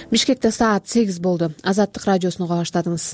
Бишкекте саат 8 болду. Азаттык радиосуну уга баштадыңыз.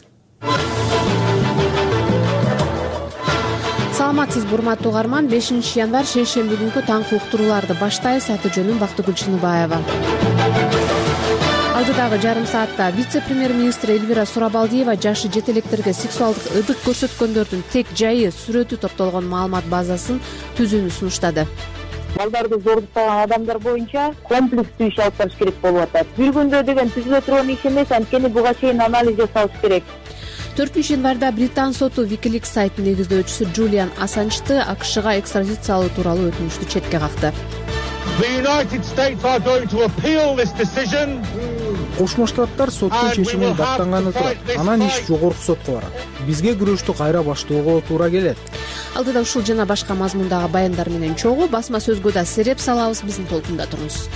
Саламатсызбы, урматтуу угарман. 5 январь шейшемби күнкү таңкы уктурууларды баштайбыз. Аты жөнүм Бактыгүл Чыныбаева. Алдыдагы жарым саатта вице-премьер-министр Эльвира Сурабалдиева жашы жете электерге сексуалдык ыдык көрсөткөндөрдүн тег жайы сүрөтү топтолгон маалымат базасын түзүүнү сунуштады. Балдарды зордуктаган адамдар боюнча комплекстүү иш алып барыш керек болуп атат. Бир күндө деген түзүлө турган иш эмес, анткени буга чейин анализ жасалыш керек. 4 январда Британ соту WikiLeaks сайтынын негиздөөчүсү Джулиан Ассанжды АКШга экстрадициялоо тууралуу өтүнүштү четке какты. Кошмо Штаттар соттун чечимин даттанганы турат. Анан иш жогорку сотко барат. Бизге күрөштү кайра баштоого туура келет. Алдыда ушул жана башка мазмундагы баяндар менен чогуу басма сөзгө да сереп салабыз. Биздин толкунда туруңуз.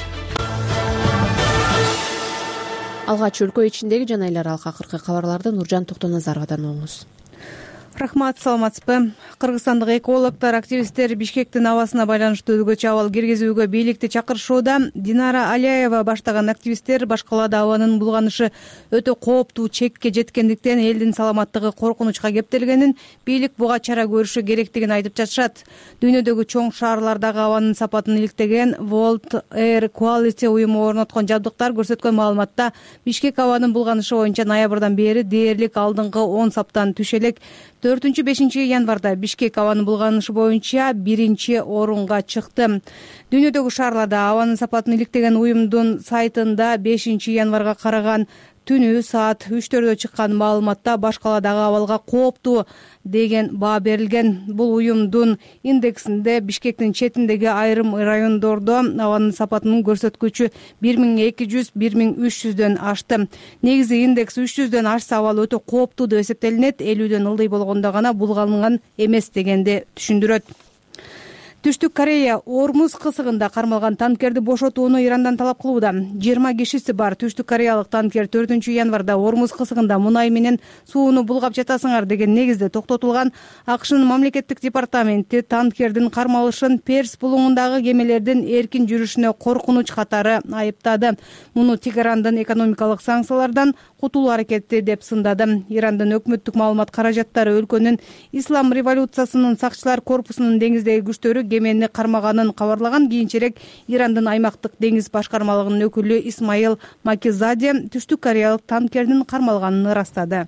Алгач өлкө ичиндеги жана эл аралык акыркы кабарларды Нуржан Токтоназаровадан угуңуз. Рахмат, саламатсызбы. Кыргызстандык экологдор, активисттер Бишкектин абасына байланыштуу өзгөчө абал киргизүүгө бийликти чакырышууда. Динара Алияева баштаган активисттер баш калаада абанын булганышы өтө кооптуу чекке жеткендиктен элдин саламаттыгы коркунучка кептелгенин, бийлик буга чара көрүшү керектигин айтып жатышат. Дүйнөдөгү чоң шаарлардагы абанын сапатын иликтеген World Air Quality уюму орноткон жабдыктар көрсөткөн маалыматта Бишкек абанын булганышы боюнча ноябрдан бери дээрлик алдыңкы 10 саптан түшө элек. 4-5 январда Бишкек абанын булганышы боюнча 1-орунга чыкты. Дүйнөдөгү шаарларда абанын сапатын иликтеген уюмдун сайтында 5 январга караган түнү саат 3-төрдө чыккан маалыматта баш каладагы абалга кооптуу деген баа берилген. Бул уюмдун индексинде Бишкектин четиндеги айрым райондордо абанын сапатынын көрсөткүчү 1200-1300дөн ашты. Негизи индекс 300дөн ашса абал өтө кооптуу деп эсептелинет. 50дөн ылдый болгондо гана булганган эмес дегенди түшүндүрөт. Түштүк Корея Ормуз кысыгында кармалган танкерди бошотууну Ирандан талап кылууда. 20 кишиси бар Түштүк Кореялык танкер 4 январда Ормуз кысыгында мунай менен сууну булгап жатасыңар деген негизде токтотулган. АКШнын мамлекеттик департаменти танкердин кармалышын Перс булуңундагы кемелердин эркин жүрүшүнө коркунуч катары айыптады. Муну Тегерандын экономикалык санкциялардан кутулуу аракети деп сындады. Ирандын өкмөттүк маалымат каражаттары өлкөнүн Ислам революциясынын сакчылар корпусунун деңиздеги күчтөрү кемени кармаганын кабарлаган. Кийинчерээк Ирандын аймактык деңиз башкармалыгынын өкүлү Исмаил Макизаде Түштүк Кореялык танкердин кармалганын ырастады.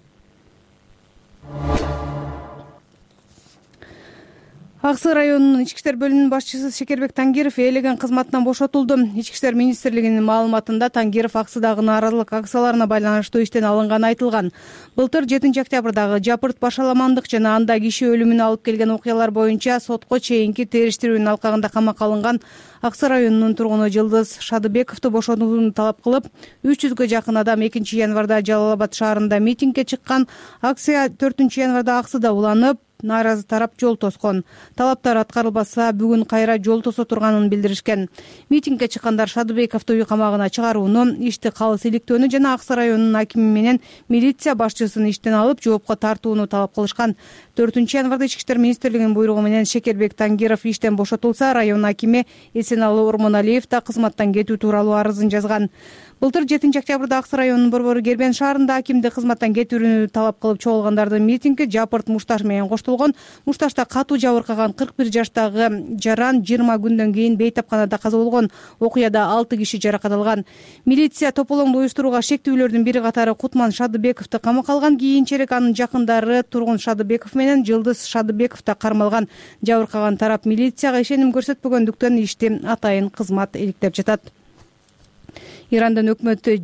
Аксы районунун ички иштер бөлүмүнүн башчысы Шекербек Тангиров ээлеген кызматынан бошотулду. Ички иштер министрлигинин маалыматында Тангиров аксыдагы нааразылык акцияларына байланыштуу иштен алынганы айтылган. Былтыр 7 октябрдагы жапырт башаламандык жана анда киши өлүмүнө алып келген окуялар боюнча сотко чейинки териштирүүнүн алкагында камакка алынган Аксы районунун тургуну Жылдыз Шадыбековду бошотууну талап кылып, 300гө жакын адам 2 январда Жалал Абад шаарында митингге чыккан. Акция 4 январда Аксыда уланып, нааразы тарап жол тоскон. Талаптар аткарылбаса, бүгүн кайра жол тосо турганын билдиришкен. Митингге чыккандар Шадыбековду үй камагына чыгарууну, ишти калыс иликтөөнү жана Аксы районунун акими менен милиция башчысын иштен алып жоопко тартууну талап кылышкан. 4 январда Ички иштер министрлигинин буйругу менен Шекербек Тангиров иштен бошотулса, район акими Эсеналы Ормоналиев да кызматтан кетүү тууралуу арызын жазган. Былтыр 7 октябрда Аксы районунун борбору Кербен шаарында акимди кызматтан кетүүнү талап кылып чогулгандардын митинги жапырт мушташ менен коштолгон. Мушташта катуу жабыркаган 41 жаштагы жаран 20 күндөн кийин бейтапканада каза болгон. Окуяда 6 киши жаракат алган. Милиция тополоңду уюштурууга шектүүлөрдүн бири катары Кутман Шадыбековду камакка алган. Кийинчерээк анын жакындары Тургун Шадыбеков менен Жылдыз Шадыбеков да кармалган. Жабыркаган тарап милицияга ишеним көрсөтпөгөндүктөн ишти атайын кызмат иликтеп жатат. Ирандын өкмөтү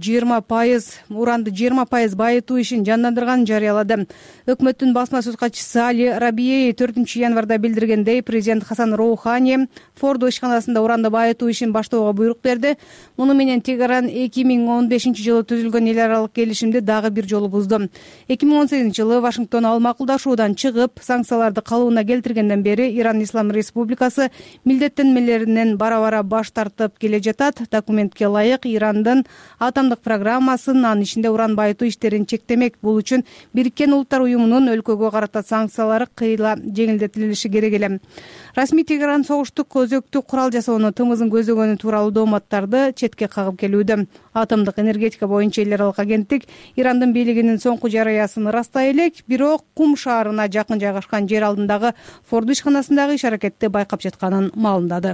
20% байытуу ишин жандандырганын жарыялады. Өкмөттүн басма сөз катчысы Али Рабией 4 январда билдиргендей, президент Хасан Роухани Фордо ишканасында уранды байытуу ишин баштоого буйрук берди. Муну менен Тегеран 2015-жылы түзүлгөн эл аралык келишимди дагы бир жолу бузду. 2018-жылы Вашингтон ал макулдашуудан чыгып, санкцияларды калыбына келтиргенден бери Иран Ислам Республикасы милдеттенмелеринен бара-бара баш тартып келе жатат. Документке ылайык Иран Ирандын атомдук программасын, анын ичинде уран байытуу иштерин чектемек. Бул үчүн Бириккен Улуттар уюмунун өлкөгө карата санкциялары кыйла жеңилдетилиши керек эле. Расмий Тегеран согуштук өзөктүк курал жасоону тымызын көзөгөнү тууралуу дооматтарды четке кагып келүүдө. Атомдук энергетика боюнча эл аралык агенттик Ирандын бийлигинин соңку жарыясын ырастай элек, бирок Кум шаарына жакын жайгашкан жер алдындагы Форду ишканасындагы иш аракетти байкап жатканын маалымдады.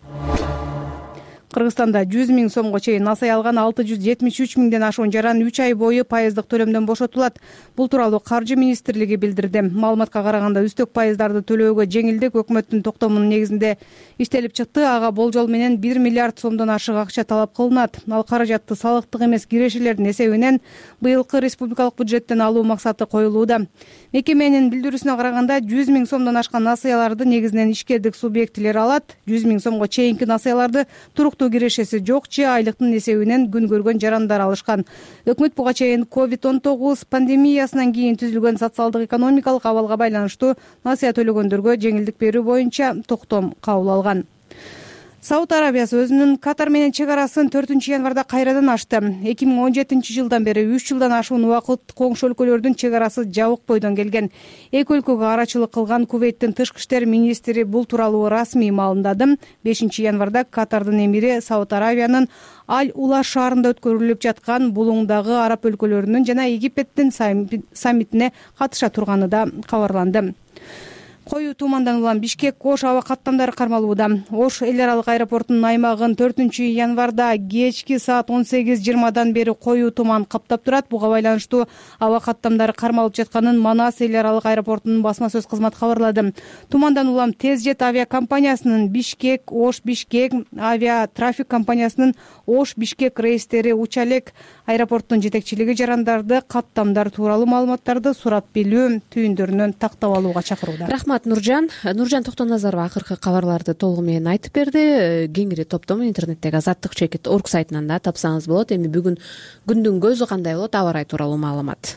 Кыргызстанда 100 000 сомго чейин насай алган 673 000ден ашуун жаран 3 ай бою пайыздык төлөмдөн бошотулат. Бул тууралуу Каржы министрлиги билдирди. Маалыматка караганда үстөк пайыздарды төлөөгө жеңилдик өкмөттүн токтомунун негизинде иштелип чыкты. Ага болжол менен 1 миллиард сомдон ашык акча талап кылынат. Ал каражатты салыктык эмес кирешелердин эсебинен быйылкы республикалык бюджеттен алуу максаты коюлууда. Мекеменин билдирүүсүнө караганда 100 000 сомдон ашкан насыяларды негизинен ишкердик субъектилер алат. 100 000 сомго чейинки насыяларды туруктуу кирешеси жок же айлыктын эсебинен күн көргөн жарандар алышкан. Өкмөт буга чейин COVID-19 пандемиясынан кийин түзүлгөн социалдык экономикалык абалга байланыштуу насыя төлөгөндөргө жеңилдик берүү боюнча токтом кабыл алган. Сауд Арабиясы өзүнүн Катар менен чек арасын 4-январда кайрадан ачты. 2017-жылдан бери 3 жылдан ашуун убакыт коңшу өлкөлөрдүн чек арасы жабык бойдон келген. Эки өлкөгө арачылык кылган Кувейттин тышкы иштер министри бул тууралуу расмий маалымдады. 5-январда Катардын эмири Сауд Арабиянын Аль-Ула шаарында өткөрүлүп жаткан булуңдагы араб өлкөлөрүнүн жана Египеттин саммитине катыша турганы да кабарланды. Коюу тумандан улам Бишкек Ош аба каттамдары кармалууда. Ош эл аралык аэропортунун аймагын 4-январда кечки саат 18:20 бери коюу туман каптап турат. Буга байланыштуу аба каттамдары кармалып жатканын Манас эл аралык аэропортунун басма сөз кызматы кабарлады. Тумандан улам Тезжет авиакомпаниясынын Бишкек Ош Бишкек авиа трафик компаниясынын Ош Бишкек рейстери уча элек. Аэропорттун жетекчилиги жарандарды каттамдар тууралуу маалыматтарды сурап билүү түйүндөрүнөн тактап алууга чакырууда. Рахмат Нуржан Токтоназарова акыркы кабарларды толугу менен айтып берди. Кеңири топтому интернеттеги azattik.org сайтынан да тапсаңыз болот. Эми бүгүн күндүн көзү кандай болот, аба ырайы тууралуу маалымат.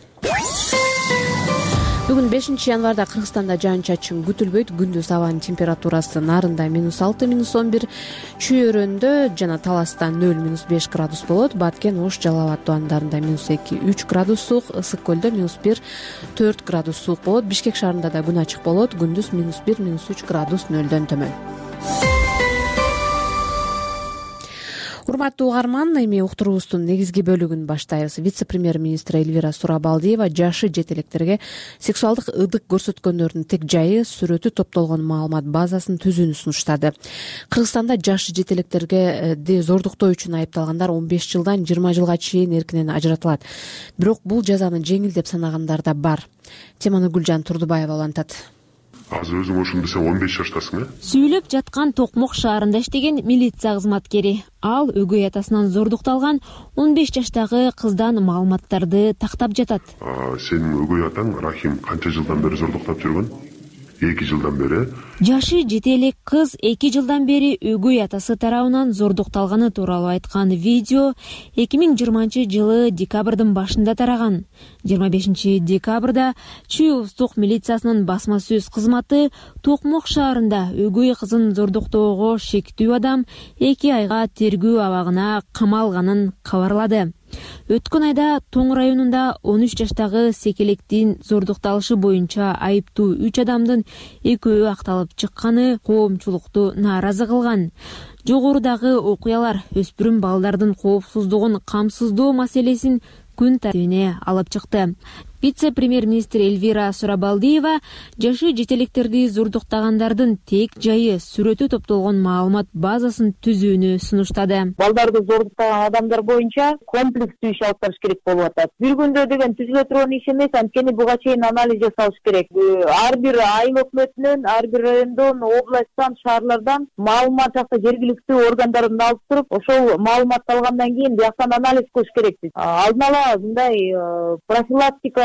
Бүгүн 5-январда Кыргызстанда жаан-чачын күтүлбөйт. Күндүз абанын температурасы Нарында -6, -11, Чүйөрөндө жана Таласта 0-5 градус болот. Баткен, Ош, Жалал абад тубандарында -2-3 градус суук, Ысык көлдө -1-4 градус суук болот. Бишкек шаарында да күн ачык болот. Күндүз -1-3 градус нөлдөн төмөн. Урматтуу угарман, эми уктуруубуздун негизги бөлүгүн баштайбыз. Вице-премьер-министр Эльвира Сурабалдиева жашы жет электерге сексуалдык ыдык көрсөткөндөрдүн тег жайы, сүрөтү топтолгон маалымат базасын түзүүнү сунуштады. Кыргызстанда жашы жет электерге зордуктоо үчүн айыпталгандар 15 жылдан 20 жылга чейин эркинен ажыратылат. Бирок бул жазаны жеңил деп санагандар да бар. Теманы Гүлжан Турдубаева улантат. Азыр өзүң ошону десең 15 жаштасың, Сүйлөп жаткан Токмок шаарында иштеген милиция кызматкери. Ал өгөй атасынан зордукталган 15 жаштагы кыздан маалыматтарды тактап жатат. Сенин өгөй атаң Рахим канча жылдан бери зордуктап жүргөн? 2 жылдан бери. Жашы жете элек кыз 2 жылдан бери өгөй атасы тарабынан зордукталганы тууралуу айткан видео 2020-жылы декабрдын башында тараган. 25 декабрда Чүй улустук милициясынын басма сөз кызматы Токмок шаарында өгөй кызын зордуктоого шектүү адам 2 айга тергөө абагына камалганын кабарлады. Өткөн айда Тоң районунда 13 жаштагы секелектин зордукталышы боюнча айыптуу 3 адамдын экөө акталып чыкканы коомчулукту нааразы кылган. Жогорудагы окуялар өспүрүм балдардын коопсуздугун камсыздоо маселесин күн тартибине алып чыкты. Вице-премьер-министр Эльвира Сурабалдиева жашы жетелектерди зордуктагандардын тег жайы, сүрөтү топтолгон маалымат базасын түзүүнү сунуштады. Балдарды зордуктаган адамдар боюнча комплекстүү иш алып барыш керек болуп атат. Бир күндө деген түзүлө турган иш эмес, анткени буга чейин анализ жасалыш керек. Ар бир айыл өкмөтүнөн, ар бир райондон, областтан, шаарлардан маалымат жакта жергиликтүү органдардан алып туруп, ошол маалыматты алгандан кийин бияктан анализ кылыш керекпиз. Алдын ала мындай профилактика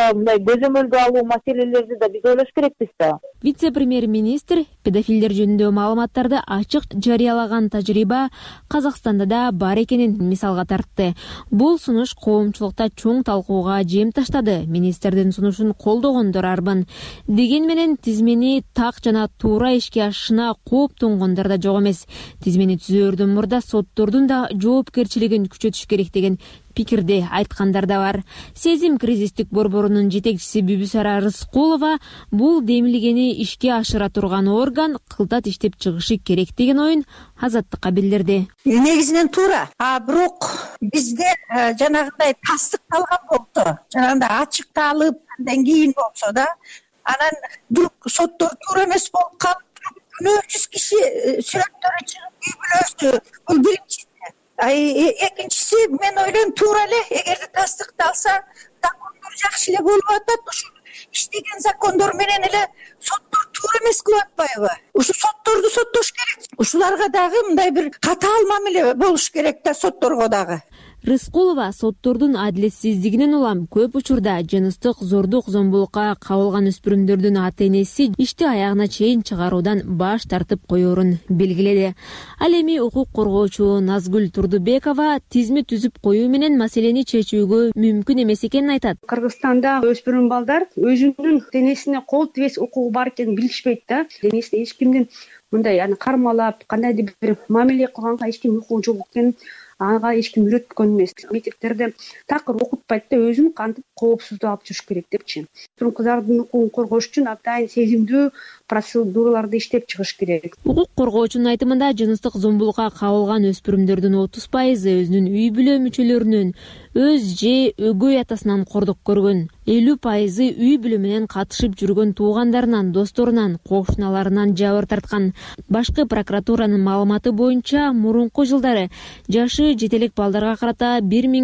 мындай көзөмөлгө алуу маселелерди да биз ойлош керекпиз да. Вице-премьер-министр педофилдер жөнүндө маалыматтарды ачык жарыялаган тажрыйба Казакстанда да бар экенин мисалга тартты. Бул сунуш коомчулукта чоң талкууга жем таштады. Министрдин сунушун колдогондор арбын. Деген менен тизмени так жана туура ишке ашышына кооптонгондор да жок эмес. Тизмени түзөөрдөн мурда соттордун да жоопкерчилигин күчөтүш керек деген пикирди айткандар да бар. Сезим кризистик борборунун жетекчиси Бүбүсара Рыскулова бул демилгени ишке ашыра турган орган кылтат иштеп чыгышы керек деген оюн Азаттыкка билдирди. Негизинен туура. Бирок бизде жанагындай тастыкталган болсо, жанагындай ачыкталып, андан кийин болсо да, анан бул соттор туура эмес болуп калып, 100 киши сүрөттөрү чыгып үй бүлөсү, бул биринчи. Экинчиси, мен ойлойм, туура эле, эгерде тастыкталса, закондор жакшы эле болуп атат. Ушу иштеген закондор менен эле соттор туура эмес кылып атпайбы? Ушу сотторду соттош керек. Ушуларга дагы мындай бир катаал мамиле болуш керек да, сотторго дагы. Рыскулова соттордун адилетсиздигинен улам көп учурда жыныстык зордук зомбулукка кабылган өспүрүмдөрдүн ата-энеси ишти аягына чейин чыгаруудан баш тартып коерун белгиледи. Ал эми укук коргоочу Назгүл Турдубекова тизме түзүп коюу менен маселени чечүүгө мүмкүн эмес экенин айтат. Кыргызстанда өспүрүм балдар өзүнүн денесине кол тибес укугу бар экенин билишпейт да. Денесине эч кимдин мындай кармалап, кандайдыр бир мамиле кылганга эч ким укугу жок экенин, ага эч ким үйрөткөн эмес. Мектептерде такыр окутпайт да, өзүн кантип коопсуздук алып жүрүш керек депчи. Кыздардын укугун коргош үчүн абдан сезимдүү процедураларды иштеп чыгыш керек. Укук коргоочунун айтымында жыныстык зомбулукка кабылган өспүрүмдөрдүн 30% өзүнүн үй бүлө мүчөлөрүнөн, өз же өгөй атасынан кордук көргөн. 50% үй бүлө менен катышып жүргөн туугандарынан, досторунан, кошуналарынан жабыр тарткан. Башкы прокуратуранын маалыматы боюнча, мурунку жылдары жашы жетелек балдарга карата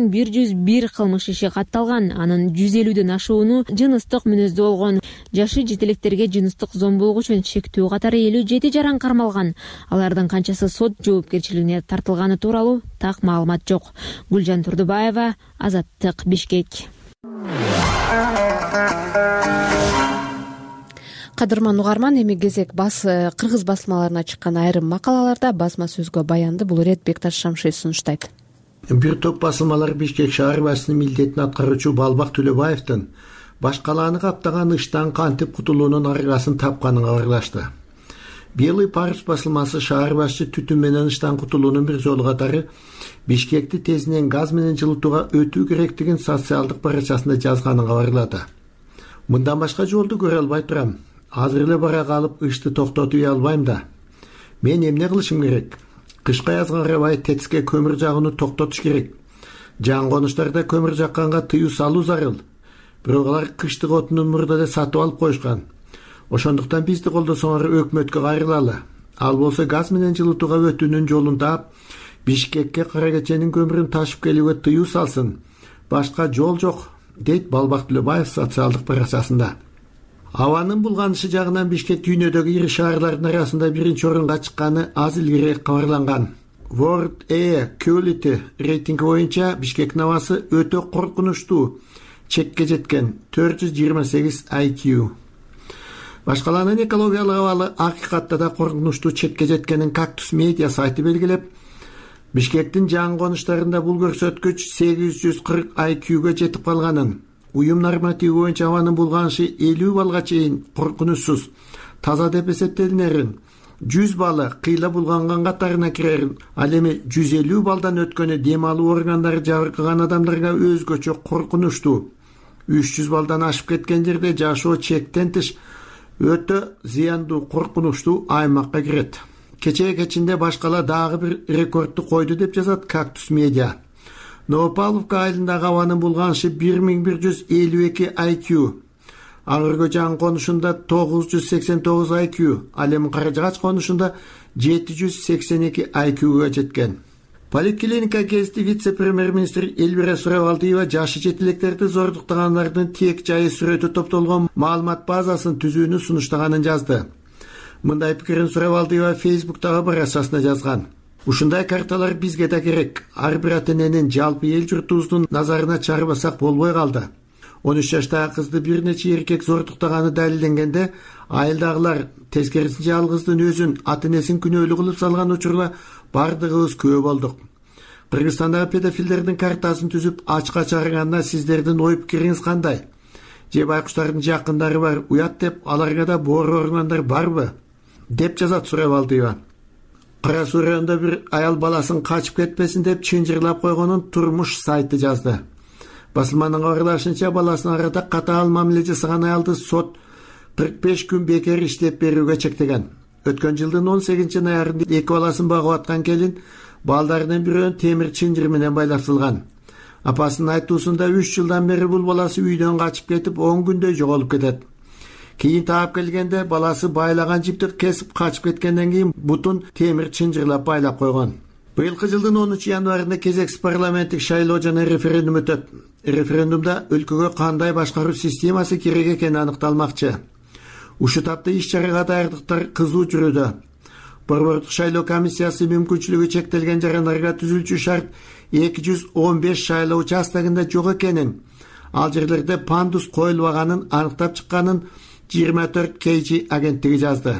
1101 кылмыш иши катталган. Анын 150дөн ашууну жыныстык мүнөздүү болгон. Жашы жетелектерге жыныстык зомбулук үчүн шектүү катары 57 жаран кармалган. Алардын канчасы сот жоопкерчилигине тартылганы тууралуу так маалымат жок. Гүлжан Турдубаева, Азаттык, Бишкек. Кадырман угарман, эми кезек кыргыз басмаларына чыккан айрым макалаларда басма сөзгө баянды бул ирет Бекташ Шамшиев сунуштайт. Бир топ басылмалар Бишкек шаар башчысынын милдетин аткаруучу Балбак Төлөбаевдин баш калааны каптаган ыштан кантип кутулуунун аргасын тапканын кабарлашты. Белый парус басылмасы шаар башчы түтүн менен ыштан кутулуунун бир жолу катары Бишкекти тезинен газ менен жылытууга өтүү керектигин социалдык баракчасында жазганын кабарлады. Мындан башка жолду көрө албай турам. Азыр эле бара калып ышты токтотуй албайм да. Мен эмне кылышым керек? Кышка язга карабай ТЭЦке көмүр жагууну токтотуш керек. Жан конуштарда көмүр жакканга тыюу салуу зарыл. Бирок алар кыштык отунун мурда эле сатып алып коюшкан. Ошондуктан бизди колдосоңор өкмөткө кайрылалы. Ал болсо газ менен жылытууга өтүүнүн жолун таап, Бишкекке кара кеченин көмүрүн ташып келүүгө тыюу салсын. Башка жол жок, дейт Балбак Төлөбаев социалдык баракчасында. Абанын булганышы жагынан Бишкек дүйнөдөгү ири шаарлардын арасында биринчи орунга чыкканы аз илгери кабарланган. World Air Quality рейтинги боюнча Бишкектин абасы өтө коркунучтуу, чекке жеткен 428 IQ. Башкаланын экологиялык абалы акыйкатта да коркунучтуу чекке жеткенин Кактус медиа сайты белгилеп, Бишкектин жан конуштарында бул көрсөткүч 840 IQ-га жетип калганын, уюм нормативи боюнча абанын булганышы 50 балга чейин коркунучсуз, таза деп эсептелинерин, 100 балы кыйла булганган катарына кирерин, ал эми 150 балдан өткөнү дем алуу органдары жабыркаган адамдарга өзгөчө коркунучтуу. 300 балдан ашып кеткен жерде жашоо чектен тыш өтө зыяндуу, коркунучтуу аймакка кирет. Кечинде башкала дагы бир рекордду койду деп жазат Кактус медиа. Новопавловка айылындагы абанын булганышы 1152 IQ. Аңыргө жан конушунда 989 IQ, ал эми Каражагач конушунда 782 IQ-га жеткен. Поликлиника кезинде вице-премьер-министр Эльвира Сурабалдиева жашы жетилектерди зордуктагандардын тек жайы сүрөтү топтолгон маалымат базасын түзүүнү сунуштаганын жазды. Мындай пикирин Сурабалдиева Фейсбуктагы баракчасына жазган. Ушундай карталар бизге да керек. Ар бир ата-эненин жалпы эл журтубуздун назарына чыгарбасак болбой калды. 13 жаштагы кызды бир нече эркек зордуктаганы далилденгенде, айылдагылар тескерисинче ал кыздын өзүн, ата-энесин күнөөлүү кылып салган учурда бардыгыбыз күбө болдук. Кыргызстандагы педофилдердин картасын түзүп ачка чыгарганына сиздердин ой пикириңиз кандай? Же байкуштардын жакындары бар, уят деп аларга да боор органдар барбы? Деп жазат Сурабалдиева. Кара Суу районунда бир аял баласын качып кетпесин деп чынжырлап койгонун Турмуш сайты жазды. Басылманын кабарлашынча, баласын арада катаал мамиле жасаган аялды сот 45 күн бекер иштеп берүүгө чектеген. Өткөн жылдын 18-ноябрында 2 баласын багып аткан келин балдарынын бирөөнүн темир чынжыр менен байлаптылган. Апасынын айтуусунда 3 жылдан бери бул баласы үйдөн качып кетип 10 күндөй жоголуп кетет. Кийин таап келгенде баласы байлаган жипти кесип качып кеткенден кийин бутун темир чынжырлап байлап койгон. Быйылкы жылдын 10 январында кезексиз парламенттик шайлоо жана референдум өтөт. Референдумда өлкөгө кандай башкаруу системасы керек экени аныкталмакчы. Ушул тапта иш-чарага даярдыктар кызуу жүрүүдө. Борбордук шайлоо комиссиясы мүмкүнчүлүгү чектелген жарандарга түзүлчү шарт 215 шайлоо участогунда жок экенин, ал жерлерде пандус коюлбаганын аныктап чыкканын 24 KG агенттиги жазды.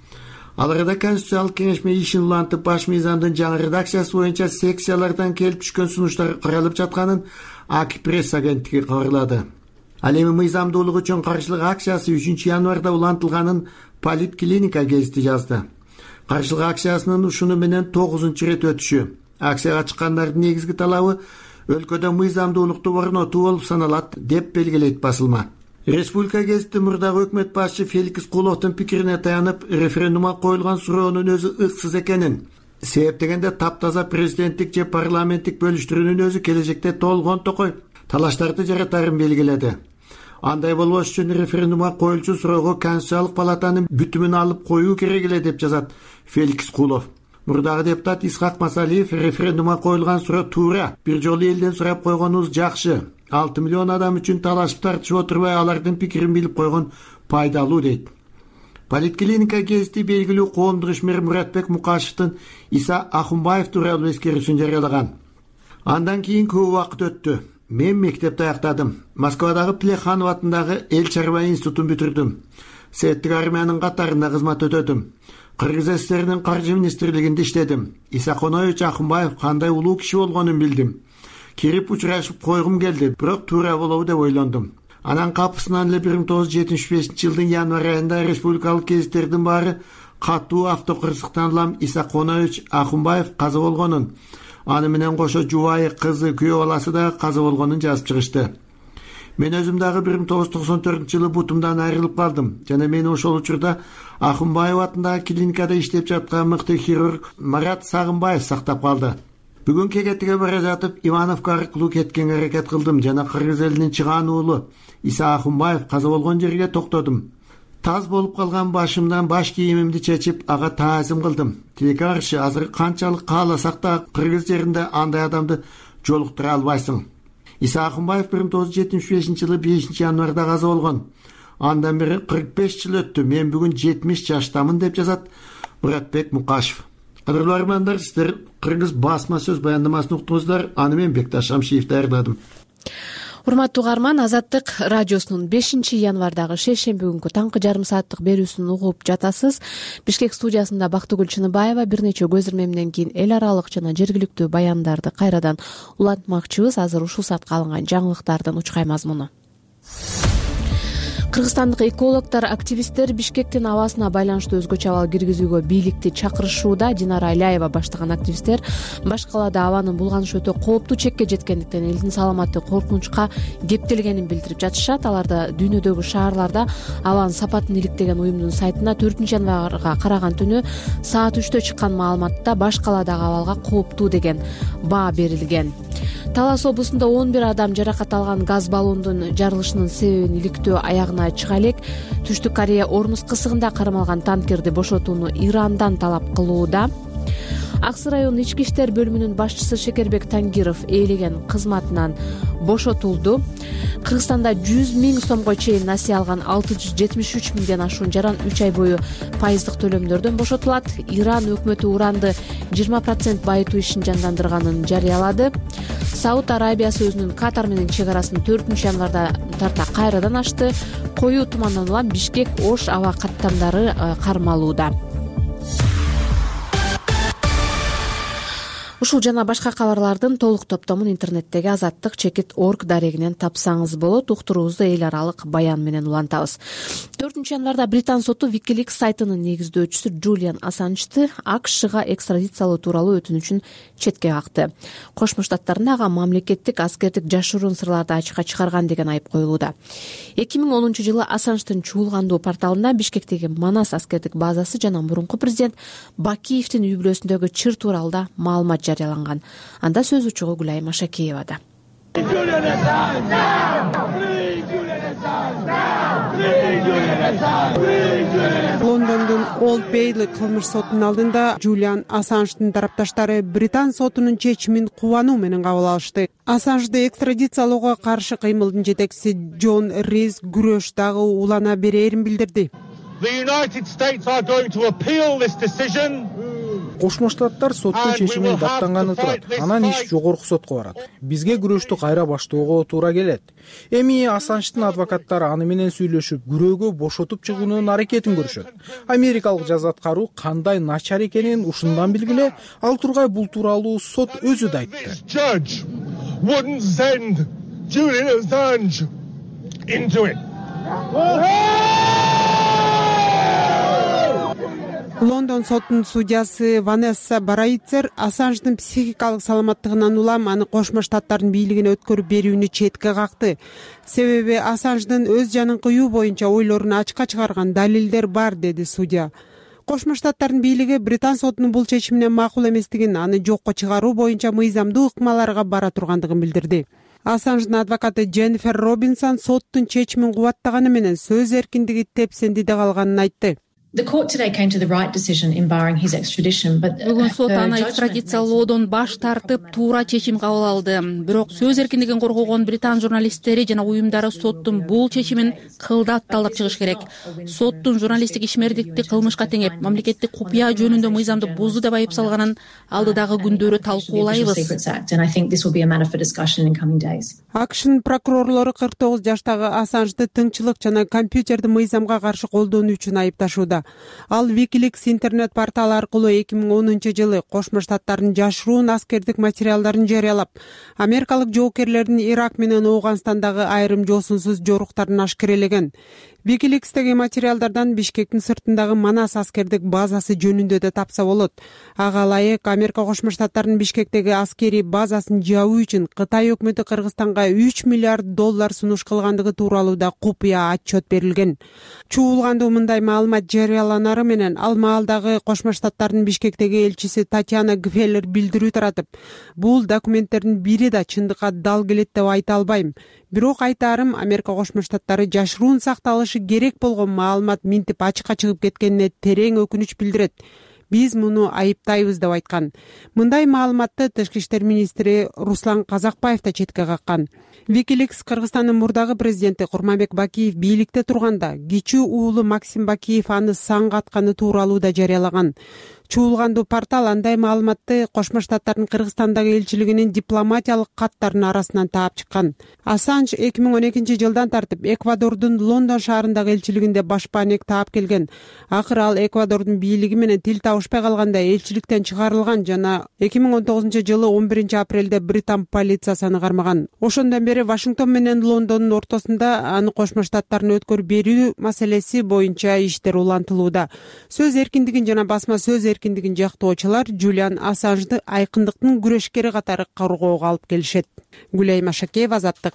Аларда Конституциялык кеңешме ишин улантып, баш мыйзамдын жаңы редакциясы боюнча секциялардан келип түшкөн сунуштар каралып жатканын АК пресс агенттиги кабарлады. Ал эми мыйзамдуулук үчүн каршылык акциясы 3 январда улантылганын Политклиника гезити жазды. Каршылык акциясынын ушуну менен 9-чу рет өтүшү. Акцияга чыккандардын негизги талабы өлкөдө мыйзамдуулукту орнотуу болуп саналат деп белгилейт басылма. Республика гезити мурдагы өкмөт башчы Феликс Куловдун пикирине таянып, референдумга коюлган суроонун өзү ыксыз экенин, себеп дегенде таптаза президенттик же парламенттик бөлүштүрүүнүн өзү келечекте толгон токой талаштарды жаратарын белгиледи. Андай болбош үчүн референдумга коюлчу суроого Конституциялык палатанын бүтүмүн алып коюу керек эле деп жазат Феликс Кулов. Мурдагы депутат Исхак Масалиев референдумга коюлган суроо туура, бир жолу элден сурап койгонубуз жакшы. 6 миллион адам үчүн талашып тартышып отурбай алардын пикирин билип койгон пайдалуу дейт. Политклиника гезити белгилүү коомдук ишмер Муратбек Мукашевдин Иса Ахунбаев тууралуу эскерүүсүн жарыялаган. Андан кийин көп убакыт өттү. Мен мектепти аяктадым. Москвадагы Плеханов атындагы Эл чарба институтун бүтүрдүм. Советтик армиянын катарында кызмат өтөдүм. Кыргыз СССРнин каржы министрлигинде иштедим. Иса Коноевич Ахунбаев кандай улуу киши болгонун билдим. Кирип учурашып койгум келди, бирок туура болобу деп ойлондум. Анан капысынан эле 1975-жылдын январь айында республикалык гезиттердин баары катуу автокырсыктан улам Иса Коноевич Ахунбаев каза болгонун, аны менен кошо жубайы, кызы, күйөө баласы да каза болгонун жазып чыгышты. Мен өзүм дагы 1994-жылы бутумдан айрылып калдым жана мени ошол учурда Ахунбаев атындагы клиникада иштеп жаткан мыкты хирург Марат Сагынбаев сактап калды. Бүгүн кегетиге бара жатып Ивановко аркылуу кеткенге аракет кылдым жана кыргыз элинин чыгаан уулу Иса Ахунбаев каза болгон жерге токтодум. Таз болуп калган башымдан баш кийимимди чечип, ага таазим кылдым. Тилекке каршы азыр канчалык кааласак да кыргыз жеринде андай адамды жолуктура албайсың. Иса Ахунбаев 1975-жылы 5-январда каза болгон. Андан бери 45 жыл өттү. Мен бүгүн 70 жаштамын деп жазат Муратбек Мукашев. Кадырлуу армандар, сиздер кыргыз басма сөз баяндамасын уктуңуздар. Аны мен Бекташ Шамшиев даярдадым. Урматтуу угарман, Азаттык радиосунун 5-январдагы шейшемби күнкү таңкы жарым сааттык берүүсүн угуп жатасыз. Бишкек студиясында Бактыгүл Чыныбаева бир нече көзирмемден кийин эл аралык жана жергиликтүү баяндарды кайрадан улантмакчыбыз. Азыр ушул саатка алынган жаңылыктардын учкай мазмуну. Кыргызстандык экологдор, активисттер Бишкектин абасына байланыштуу өзгөчө абал киргизүүгө бийликти чакырышууда. Динара Айляева баштаган активисттер баш калаада абанын булганыш өтө кооптуу чекке жеткендиктен элдин саламаты коркунучка кептелгенин билдирип жатышат. Аларда дүйнөдөгү шаарларда абанын сапатын иликтеген уюмдун сайтына 4-январга караган түнү саат 3-тө чыккан маалыматта баш калаадагы абалга кооптуу деген баа берилген. Талас облусунда 11 адам жаракат алган. Газ баллондун жарылышынын себебин иликтөө аягына чыга элек. Түштүк Корея Ормуз кысыгында кармалган танкерди бошотууну Ирандан талап кылууда. Аксы районунун ички иштер бөлүмүнүн башчысы Шекербек Тангиров ээлеген кызматынан бошотулду. Кыргызстанда 100 000 сомго чейин насыя алган 673 миңден ашуун жаран 3 ай бою пайыздык төлөмдөрдөн бошотулат. Иран өкмөтү уранды 20% байытуу ишин жандандырганын жарыялады. Сауд Арабиясы өзүнүн Катар менен чек арасын 4-январда тарта кайрадан ачты. Коюу тумандан улам Бишкек Ош аба каттамдары кармалууда. Ушул жана башка кабарлардын толук топтомун интернеттеги azattik.org дарегинен тапсаңыз болот. Уктуруубузду эл аралык баян менен улантабыз. 4-январда Британ соту Wikileaks сайтынын негиздөөчүсү Джулиан Ассанжды AKШга экстрадициялоо тууралуу өтүнүчүн четке какты. Кошмо Штаттарындагы мамлекеттик аскердик жашыруун сырларды ачыкка чыгарган деген айып коюлууда. 2010-жылы Ассанждын чуулгандуу порталында Бишкектеги Манас аскердик базасы жана мурунку президент Бакиевдин үй бүлөсүндөгү чыр тууралда маалымат жарыяланган. Анда сөз учугу Гүлай Машакеевада. Лондондун Олд Бейли кылмыш сотунун алдында Джулиан Ассанждын тарапташтары Британ сотунун чечимин кубануу менен кабыл алышты. Ассанжды экстрадициялоого каршы кыймылдын жетекчиси Джон Риз күрөш дагы улана берерин билдирди. Кошмо Штаттар соттун чечимин даттанганы турат. Анан иш жогорку сотко барат. Бизге күрөштү кайра баштоого туура келет. Эми Ассанждын адвокаттары аны менен сүйлөшүп, күрөөгө бошотуп чыгуунун аракетин көрүшөт. Америкалык жаза аткаруу кандай начар экенин ушундан билгиле, ал тургай бул тууралуу сот өзү да айтты. Лондон сотунун судьясы Ванесса Барайцер Ассанждын психикалык саламаттыгынан улам аны Кошмо Штаттардын бийлигине өткөрүп берүүнү четке какты. Себеби Ассанждын өз жанын кыюу боюнча ойлорун ачыкка чыгарган далилдер бар, деди судья. Кошмо Штаттардын бийлиги Британ сотунун бул чечимине макул эместигин, аны жокко чыгаруу боюнча мыйзамдуу ыкмаларга бара тургандыгын билдирди. Ассанждын адвокаты Дженнифер Робинсон соттун чечимин кубаттаганы менен сөз эркиндиги тепсендиде калганын айтты. Бүгүн сот аны экстрадициялоодон баш тартып, туура чечим кабыл алды. Бирок сөз эркиндигин коргогон Британ журналисттери жана уюмдары соттун бул чечимин кылдат талдап чыгыш керек. Соттун журналисттик ишмердикти кылмышка теңеп, мамлекеттик купуя жөнүндө мыйзамды бузду деп айып салганын алдыдагы күндөрү талкуулайбыз. AKШнын прокурорлору 49 жаштагы Ассанжды тыңчылык жана компьютерди мыйзамга каршы колдонуу үчүн айыпташууда. Ал Wikileaks интернет порталы аркылуу 2010-жылы Кошмо Штаттардын жашыруун аскердик материалдарын жарыялап, америкалык жоокерлердин Ирак менен Ооганстандагы айрым жосунсуз жоруктарын ашкерелеген. Wikileaks'теги материалдардан Бишкектин сыртындагы Манас аскердик базасы жөнүндө да тапса болот. Ага ылайык Америка Кошмо Штаттарынын Бишкектеги аскерий базасын жабуу үчүн Кытай өкмөтү Кыргызстанга $3 миллиард сунуш кылгандыгы тууралуу да купуя отчет берилген. Чуулгандуу мындай маалымат жарыяланары менен ал маалдагы Кошмо Штаттарынын Бишкектеги элчиси Татьяна Гвеллер билдирүү таратып, бул документтердин бири да чындыкка дал келет деп айта албайм. Бирок айтарым, Америка Кошмо Штаттары жашыруун сакталышы керек болгон маалымат минтип ачыкка чыгып кеткенине терең өкүнүч билдирет. Биз муну айыптайбыз деп айткан. Мындай маалыматты Тышкы иштер министри Руслан Казакбаев да четке каккан. Wikileaks Кыргызстандын мурдагы президенти Курманбек Бакиев бийликте турганда кичүү уулу Максим Бакиев аны саңга атканы тууралуу да жарыялаган. Чуулгандуу портал андай маалыматты Кошмо Штаттардын Кыргызстандагы элчилигинин дипломатиялык каттарынын арасынан таап чыккан. Ассанж 2012-жылдан тартып Эквадордун Лондон шаарындагы элчилигинде башпаанек таап келген. Акыры ал Эквадордун бийлиги менен тил табышпай калганда элчиликтен чыгарылган жана 2019-жылы 11-апрелде Британ полициясы аны кармаган. Ошондон бери Вашингтон менен Лондондун ортосунда аны Кошмо Штаттарына өткөрүп берүү маселеси боюнча иштер улантылууда. Сөз эркиндигин жана басма сөз эркиндигин жактоочулар Джулиан Ассанжды айкындыктын күрөшкери катары коргоого алып келишет. Гүлай Машакеева, Азаттык.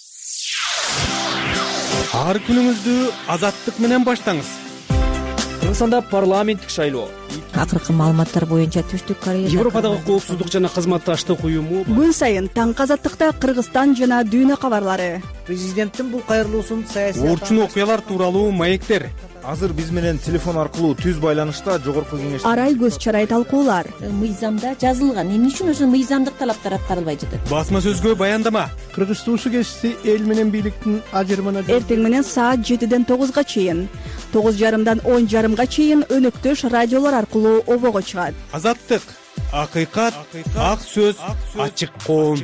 Ар күнүңүздү Азаттык менен баштаңыз. Кыргызстанда парламенттик шайлоо. Акыркы маалыматтар боюнча Түштүк Корея, Европадагы коопсуздук жана кызматташтык уюму күн сайын таңкы Азаттыкта Кыргызстан жана дүйнө кабарлары. Президенттин бул кайрылуусун саясий орчун окуялар тууралуу маектер. Азыр биз менен телефон аркылуу түз байланышта жогорку кеңеш Арай көз чарай талкуулар. Мыйзамда жазылган. Эмне үчүн ошо мыйзамдык талаптар аткарылбай жатат? Басма сөзгө баяндама. Кыргыз туусу кести эл менен бийликтин ажырымына Эртең менен саат 7-ден 9-га чейин, 9:30-дан 10:30-га чейин өнөктөш радиолор аркылуу обого чыгат. Азаттык акыйкат, ак сөз, ачык коом.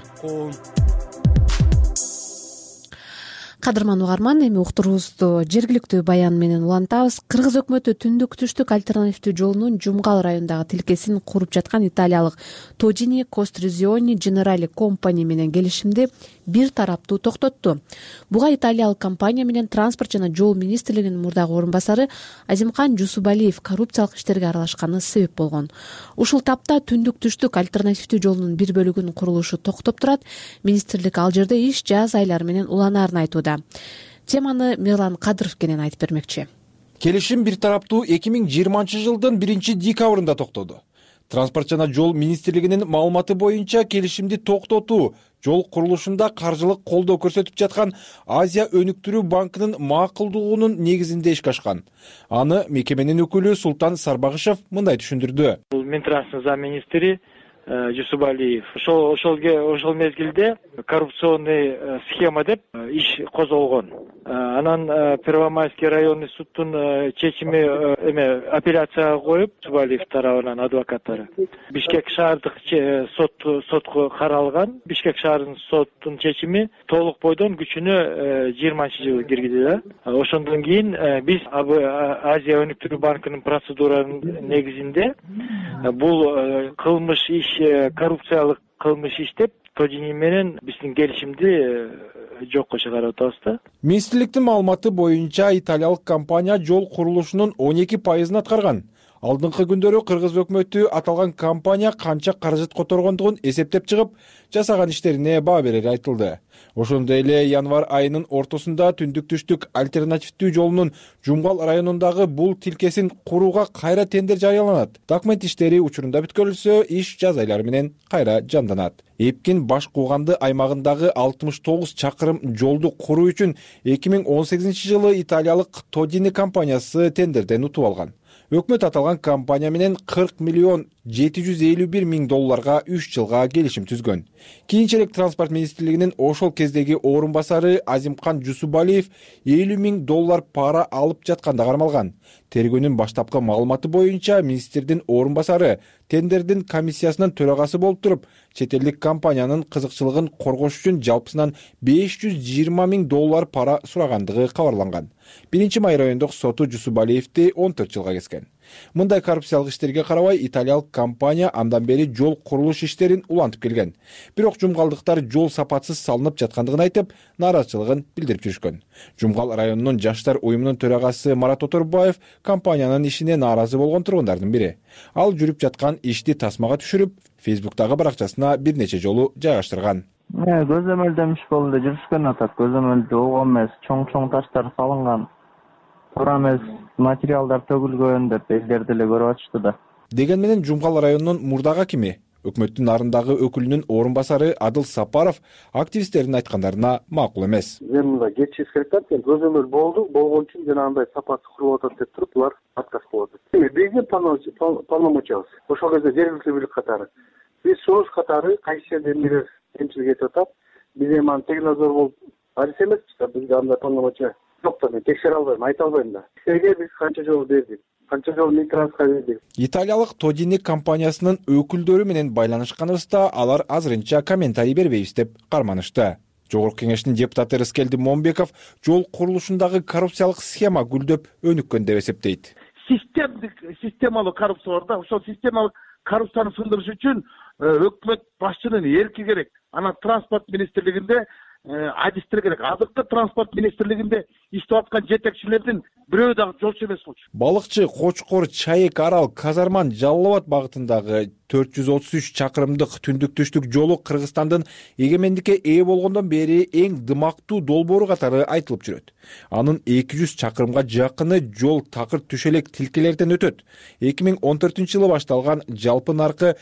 Кадырман угарман, эми уктуруубузду жергиликтүү баян менен улантабыз. Кыргыз өкмөтү түндүк түштүк альтернативдүү жолунун Жумгал районундагы тилкесин куруп жаткан италиялык Togini Costruzioni Generali Company менен келишимди бир тараптуу токтотту. Буга италиялык компания менен транспорт жана жол министрлигинин мурдагы орун басары Азимкан Жусубалиев коррупциялык иштерге аралашканы себеп болгон. Ушул тапта түндүк түштүк альтернативдүү жолунун бир бөлүгүнүн курулушу токтоп турат. Министрлик ал жерде иш жаз айлары менен уланаарын айтууда. Теманы Мирлан Кадыров кенен айтып бермекчи. Келишим бир тараптуу 2020 жылдын 1 декабрында токтоду. Транспорт жана жол министрлигинин маалыматы боюнча келишимди токтотуу жол курулушунда каржылык колдоо көрсөтүп жаткан Азия өнүктүрүү банкынын макулдугунун негизинде ишке ашкан. Аны мекеменин өкүлү Султан Сарбагышев мындай түшүндүрдү. Бул Минтранстын замминистри Жусубалиев ошол мезгилде коррупционный схема деп иш козголгон. Анан Первомайский районный суттун чечими апелляцияга коюп, Жусубалиев тарабынан адвокаттары Бишкек шаардык сотко каралган. Бишкек шаарынын соттун чечими толук бойдон күчүнө 20-жылы киргизи да. Ошондон кийин биз Азия өнүктүрүү банкынын процедуранын негизинде бул кылмыш иш, коррупциялык кылмыш иш деп Togini менен биздин келишимди жокко чыгарып атабыз да. Министрликтин маалыматы боюнча италиялык компания жол курулушунун 12% аткарган. Алдыңкы күндөрү кыргыз өкмөтү аталган компания канча каражат которгондугун эсептеп чыгып, жасаган иштерине баа берери айтылды. Ошондой эле январь айынын ортосунда түндүк түштүк альтернативдүү жолунун Жумгал районундагы бул тилкесин курууга кайра тендер жарыяланат. Документ иштери учурунда бүткөрүлсө, иш жаз айлары менен кайра жанданат. Эпкин баш кууганды аймагындагы 69 чакырым жолду куруу үчүн 2018 жылы италиялык Togini компаниясы тендерден утуп алган. Өкмөт аталган компания менен 40 миллион 751 миң долларга 3 жылга келишим түзгөн. Кийинчерээк транспорт министрлигинин ошол кездеги орун басары Азимкан Жусубалиев 50 миң доллар пара алып жатканда кармалган. Тергөөнүн баштапкы маалыматы боюнча министрдин орун басары тендердин комиссиясынын төрагасы болуп туруп, чет элдик компаниянын кызыкчылыгын коргош үчүн жалпысынан 520 миң доллар пара сурагандыгы кабарланган. 1-май райондук соту Жусубалиевди 14 жылга кескен. Мындай коррупциялык иштерге карабай италиялык компания андан бери жол курулуш иштерин улантып келген. Бирок жумгалдыктар жол сапатсыз салынып жаткандыгын айтып, нааразычылыгын билдирип жүрүшкөн. Жумгал районунун жаштар уюмунун төрагасы Марат Оторбаев компаниянын ишине нааразы болгон тургундардын бири. Ал жүрүп жаткан ишти тасмага түшүрүп, Facebook'тагы баракчасына бир нече жолу жайгаштырган. Көзөмөлдөмүш болду жүрүшкөн атат. Көзөмөлдө ого эмес, чоң таштар салынган. Туура эмес материалдар төгүлгөн деп элдер деле көрүп атышты да. Деген менен Жумгал районунун мурдагы акими, өкмөттүн нарындагы өкүлүнүн орун басары Адыл Сапаров активисттердин айткандарына макул эмес. Мен мында кетишиз айтат, көзөмөл болгон үчүн жанагындай сапаты курулуп атат деп туруп, булар отказ кылып атат. Биздин полномочиябыз ошол кезде жергиликтүү бийлик катары. Биз союз катары кайсы жерде эмнелер кемчилик этип атат. Биз эми аны технадзор болуп арыз эмеспиз да, бизде андай полномочия жок да, мен текшере албайм, айта албайм да. Сизге биз канча жол бердик, канча жол Минтрансқа бердик. Италиялык Togini компаниясынын өкүлдөрү менен байланышканыбызда алар азырынча комментарий бербейбиз деп карманышты. Жогорку кеңештин депутаты Рыскелди Момбеков жол курулушундагы коррупциялык схема гүлдөп өнүккөн деп эсептейт. Системалык коррупция бар да, ошол системалык коррупцияны сындырыш үчүн өкмөт башчынын эрки керек. Анан транспорт министрлигинде адистер керек. Азыркы транспорт министрлигинде иштеп аткан жетекчилердин бирөө дагы жолчу эмес болчу. Балыкчы, Кочкор, Чайык, Арал, Казарман, Жалал Абад багытындагы 433 чакырымдык түндүк түштүк жолу Кыргызстандын эгемендикке ээ болгондон бери эң дымактуу долбоору катары айтылып жүрөт. Анын 200 чакырымга жакыны жол такыр түшөлек тилкелерден өтөт. 2014 жылы башталган жалпы наркы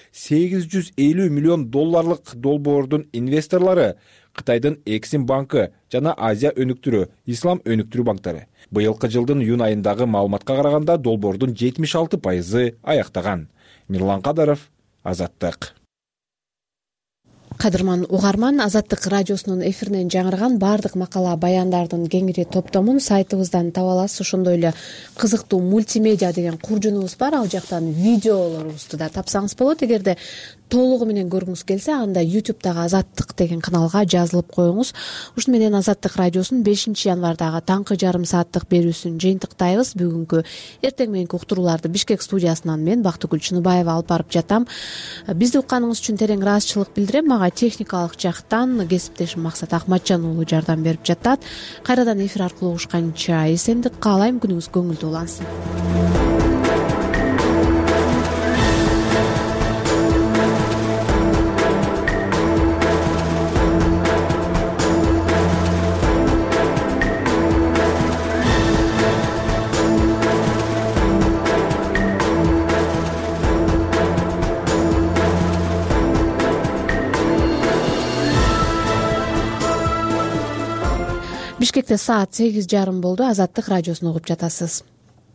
850 миллион долларлык долбоордун инвесторлору Кытайдын Эксим банкы жана Азия өнүктүрүү, Ислам өнүктүрүү банктары. Быйылкы жылдын июнь айындагы маалыматка караганда долбоордун 76% аяктаган. Мирлан Кадыров, Азаттык. Кадырман угарман, Азаттык радиосунун эфиринен жаңырган баардык макала баяндардын кеңири топтомун сайтыбыздан таба аласыз. Ошондой эле кызыктуу мультимедиа деген куржунубуз бар, ал жактан видеолорубузду да тапсаңыз болот. Эгерде толугу менен көргүңүз келсе, анда YouTube'дагы Азаттык деген каналга жазылып коюңуз. Ушуну менен Азаттык радиосунун 5-январдагы таңкы жарым сааттык берүүсүн жыйынтыктайбыз. Бүгүнкү эртең мененки уктурууларды Бишкек студиясынан мен Бактыгүл Чыныбаева алып барып жатам. Бизди укканыңыз үчүн терең ыраазычылык билдирем. Мага техникалык жактан кесиптешим Максат Акматжан уулу жардам берип жатат. Кайрадан эфир аркылуу угушканча эсендик каалайм, күнүңүз көңүлдүү улансын. Бишкекте саат 8:30 болду. Азаттык радиосун угуп жатасыз.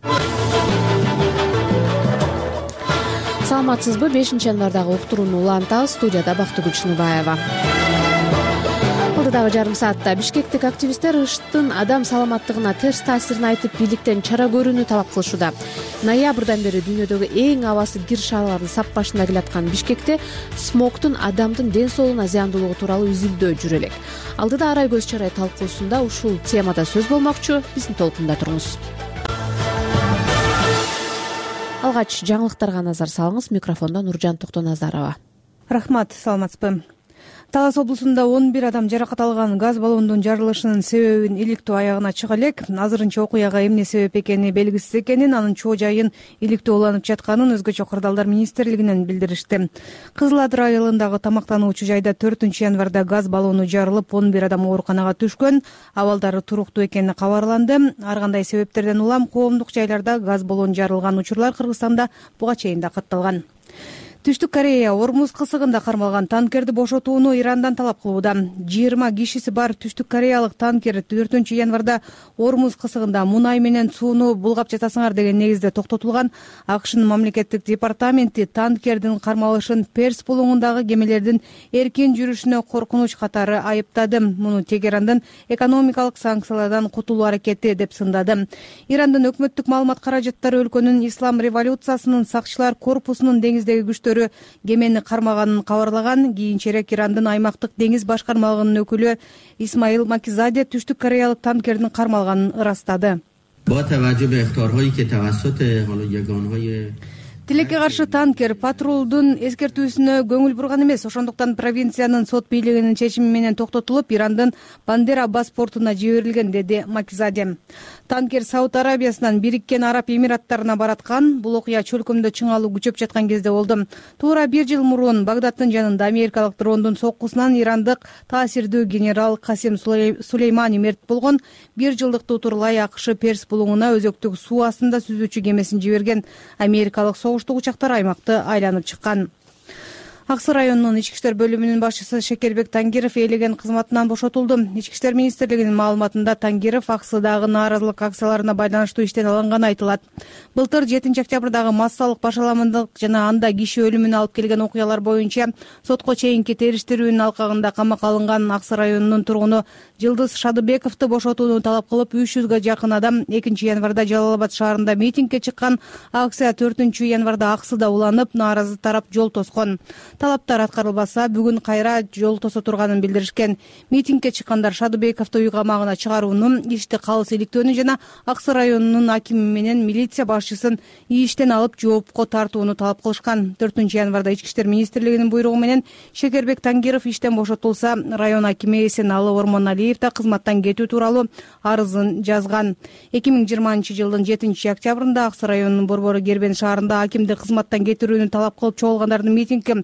Саламатсызбы? 5-январдагы уктурууну улантабыз. Студияда Бактыгүл Чыныбаева. Алдыдагы жарым саатта бишкектик активисттер ыштын адам саламаттыгына терс таасирин айтып, бийликтен чара көрүүнү талап кылышууда. Ноябрдан бери дүйнөдөгү эң абасы кир шаарлардын сап башында келаткан Бишкекте смогтун адамдын ден соолугуна зыяндуулугу тууралуу изилдөө жүрө элек. Алдыда арай көз чарай талкуусунда ушул темада сөз болмокчу. Биздин толкунда туруңуз. Алгач жаңылыктарга назар салыңыз. Микрофондо Нуржан Токтоназарова. Рахмат, саламатсызбы? Талас облусунда 11 адам жаракат алган газ баллондун жарылышынын себебин иликтөө аягына чыга элек. Азырынча окуяга эмне себеп экени белгисиз экенин, анын чоо жайын иликтөө уланып жатканын өзгөчө кырдаалдар министрлигинен билдиришти. Кызыл Ат районундагы тамактануучу жайда 4-январда газ баллону жарылып, 11 адам ооруканага түшкөн. Абалдары туруктуу экени кабарланды. Ар кандай себептерден улам коомдук жайларда газ баллону жарылган учурлар Кыргызстанда буга чейин да катталган. Түштүк Корея Ормуз кысыгында кармалган танкерди бошотууну Ирандан талап кылууда. 20 кишиси бар Түштүк Кореялык танкер 4-январда Ормуз кысыгында мунай менен сууну булгап жатасыңар деген негизде токтотулган. АКШнын мамлекеттик департаменти танкердин кармалышын Перс булуңундагы кемелердин эркин жүрүшүнө коркунуч катары айыптады. Муну Тегерандын экономикалык санкциялардан кутулуу аракети деп сындады. Ирандын өкмөттүк маалымат каражаттары өлкөнүн ислам революциясынын сакчылар корпусунун деңиздеги күчтөрү кемени кармаганын кабарлаган. Кийинчерээк Ирандын аймактык деңиз башкармалыгынын өкүлү Исмаил Макизаде Түштүк Кореялык танкердин кармалганын ырастады. Тилекке каршы танкер патрулдун эскертүүсүнө көңүл бурган эмес. Ошондуктан провинциянын сот бийлигинин чечими менен токтотулуп, Ирандын Бандера бас портуна жиберилген, деди Макизаде. Танкер Сауд Арабиясынан Бириккен Араб Эмираттарына бараткан. Бул окуя чөлкөмдө чыңалуу күчөп жаткан кезде болду. Туура 1 жыл мурун Багдадтын жанында америкалык дрондун соккусунан ирандык таасирдүү генерал Касим Сулеймани мерт болгон. 1 жылдык тутурлай АКШ Перс булуңуна өзөктүк суу астында сүзүүчү кемесин жиберген. Америкалык согуштук учактар аймакты айланып чыккан. Аксы районунун ички иштер бөлүмүнүн башчысы Шекербек Тангиров ээлеген кызматынан бошотулду. Ички иштер министрлигинин маалыматында Тангиров Аксыдагы нааразылык акцияларына байланыштуу иштен алынганы айтылат. Былтыр 7-октябрдагы массалык башаламандык жана анда киши өлүмүнө алып келген окуялар боюнча сотко чейинки териштирүүнүн алкагында камакка алынган Аксы районунун тургуну Жылдыз Шадыбековду бошотууну талап кылып 300га жакын адам 2-январда Жалал Абад шаарында митингге чыккан. Акция 4-январда Аксыда уланып, нааразы тарап жол тоскон. Талаптар аткарылбаса, бүгүн кайра жол тосо турганын билдиришкен. Митингге чыккандар Шадыбековду үй камагына чыгарууну, ишти калыс иликтөөнү жана Аксы районунун акими менен милиция башчысын иштен алып жоопко тартууну талап кылышкан. 4-январда Ички иштер министрлигинин буйругу менен Шекербек Тангиров иштен бошотулса, район акими Эсеналы Ормоналиев да кызматтан кетүү тууралуу арызын жазган. 2020-жылдын 7-октябрында Аксы районунун Борбору Кербен шаарында акимди кызматтан кетирүүнү талап кылып чогулгандардын митингге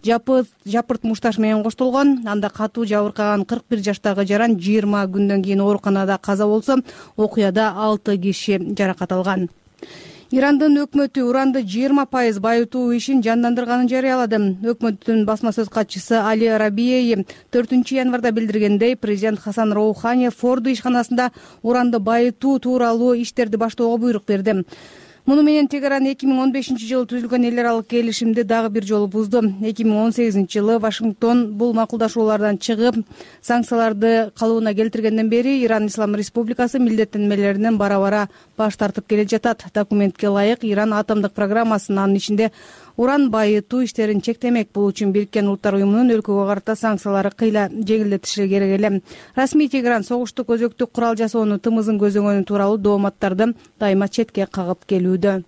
жапырт мушташ менен коштолгон. Анда катуу жабыркаган 41 жаштагы жаран 20 күндөн кийин ооруканада каза болсо, окуяда 6 киши жаракат алган. Ирандын өкмөтү уранды 20% байытуу ишин жандандырганын жарыялады. Өкмөттүн басма сөз катчысы Али Рабиеи 4-январда билдиргендей, президент Хасан Роухани Форду ишканасында уранды байытуу тууралуу иштерди баштоого буйрук берди. Муну менен Тегеран 2015-жылы түзүлгөн эл аралык келишимди дагы бир жолу бузду. 2018-жылы Вашингтон бул макулдашуулардан чыгып, санкцияларды калыбына келтиргенден бери Иран Ислам Республикасы милдеттенмелеринен бара-бара баш тартып келе жатат. Документке ылайык Иран атомдук программасын, анын ичинде уран байытуу иштерин чектемек. Бул үчүн Бириккен Улуттар уюмунун өлкөгө карата санкциялары кыйла жеңилдетилиши керек эле. Расмий Тегеран согуштук өзөктүк курал жасоону тымызын көздөгөнү тууралуу дооматтарды дайыма четке кагып келүүдө.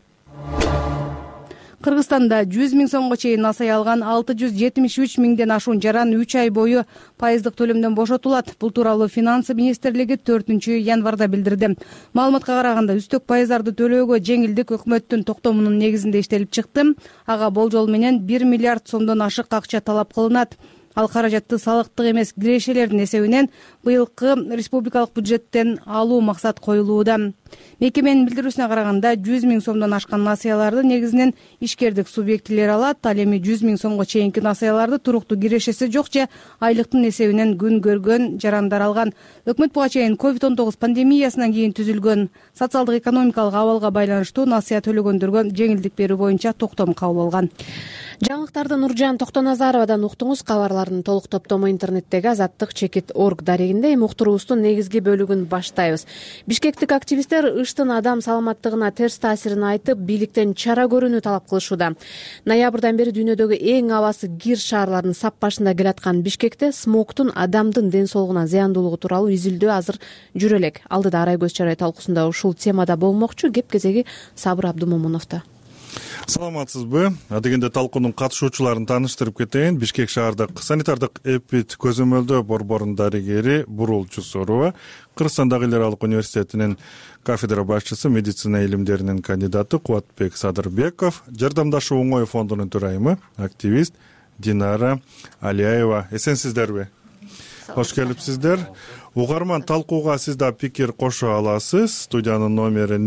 Кыргызстанда 100 000 сомго чейин насай алган 673 000ден ашуун жаран 3 ай бою пайыздык төлөмдөн бошотулат. Бул тууралуу Финансы министрлиги 4-январда билдирди. Маалыматка караганда үстөк пайыздарды төлөөгө жеңилдик өкмөттүн токтомунун негизинде иштелип чыкты. Ага болжол менен 1 миллиард сомдон ашык акча талап кылынат. Ал каражатты салыктык эмес кирешелердин эсебинен быйылкы республикалык бюджеттен алуу максат коюлууда. Мекеменин билдирүүсүнө караганда 100 000 сомдон ашкан насыяларды негизинен ишкердик субъектилер алат. Ал эми 100 000 сомго чейинки насыяларды туруктуу кирешеси жок же айлыктын эсебинен күн көргөн жарандар алган. Өкмөт буга чейин COVID-19 пандемиясынан кийин түзүлгөн социалдык экономикалык абалга байланыштуу насыя төлөгөндөргө жеңилдик берүү боюнча токтом кабыл алган. Жаңылыктарды Нуржан Токтоназаровадан уктуңуз. Кабарлардын толук топтому интернеттеги azattik.org дарегинде. Эми уктуруубуздун негизги бөлүгүн баштайбыз. Бишкектик активисттер ыштын адам саламаттыгына терс таасирин айтып, бийликтен чара көрүүнү талап кылышууда. Ноябрдан бери дүйнөдөгү эң абасы кир шаарлардын сап башында келаткан Бишкекте смогтун адамдын ден соолугуна зыяндуулугу тууралуу изилдөө азыр жүрө элек. Алдыда Арай көз чарай талкуусунда ушул темада болмокчу. Кеп кезеги Сабыр Абдумомуновдо. Саламатсызбы? Адегенде талкуунун катышуучуларын тааныштырып кетейин. Бишкек шаардык санитардык эпид көзөмөлдөө борборунун дарыгери Бурул Жусорова, Кыргызстандагы эл аралык университетинин кафедра башчысы, медицина илимдеринин кандидаты Кубатбек Садырбеков, Жардамдашуу оңой фондунун төрайымы, активист Динара Алияева. Эсенсиздерби? Кош келипсиздер. Угарман, талкууга сиз да пикир кошо аласыз. Студиянын номери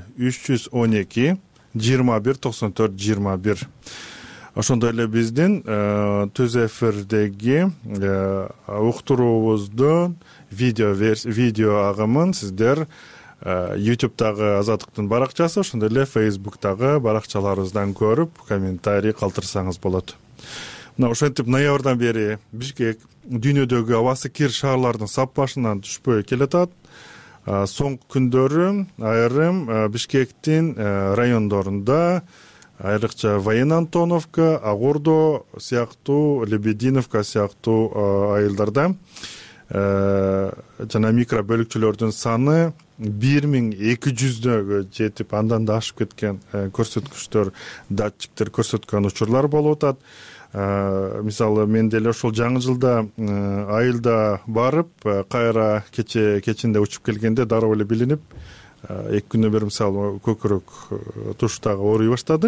0312 2194-21. Ошондой эле биздин түз эфирдеги уктуруубуздун видео агымын сиздер YouTube'дагы Азаттыктын баракчасы, ошондой эле Facebook'дагы баракчаларыбыздан көрүп, комментарий калтырсаңыз болот. Мына ошентип ноябрдан бери Бишкек дүйнөдөгү абасы кир шаарлардын сап башынан түшпөй келатат. Соңку күндөрү айрым Бишкектин райондорунда, айрыкча Воен Антоновка, Агурдо сыяктуу, Лебединовка сыяктуу айылдарда жана микро бөлүкчөлөрдүн саны 1200дөгө жетип, андан да ашып кеткен көрсөткүчтөр, датчиктер көрсөткөн учурлар болуп атат. Мисалы, мен деле ошол жаңы жылда айылда барып, кайра кечинде учуп келгенде дароо эле билинип, 2 күндөн бери мисалы көкүрөк туштагы ооруй баштады.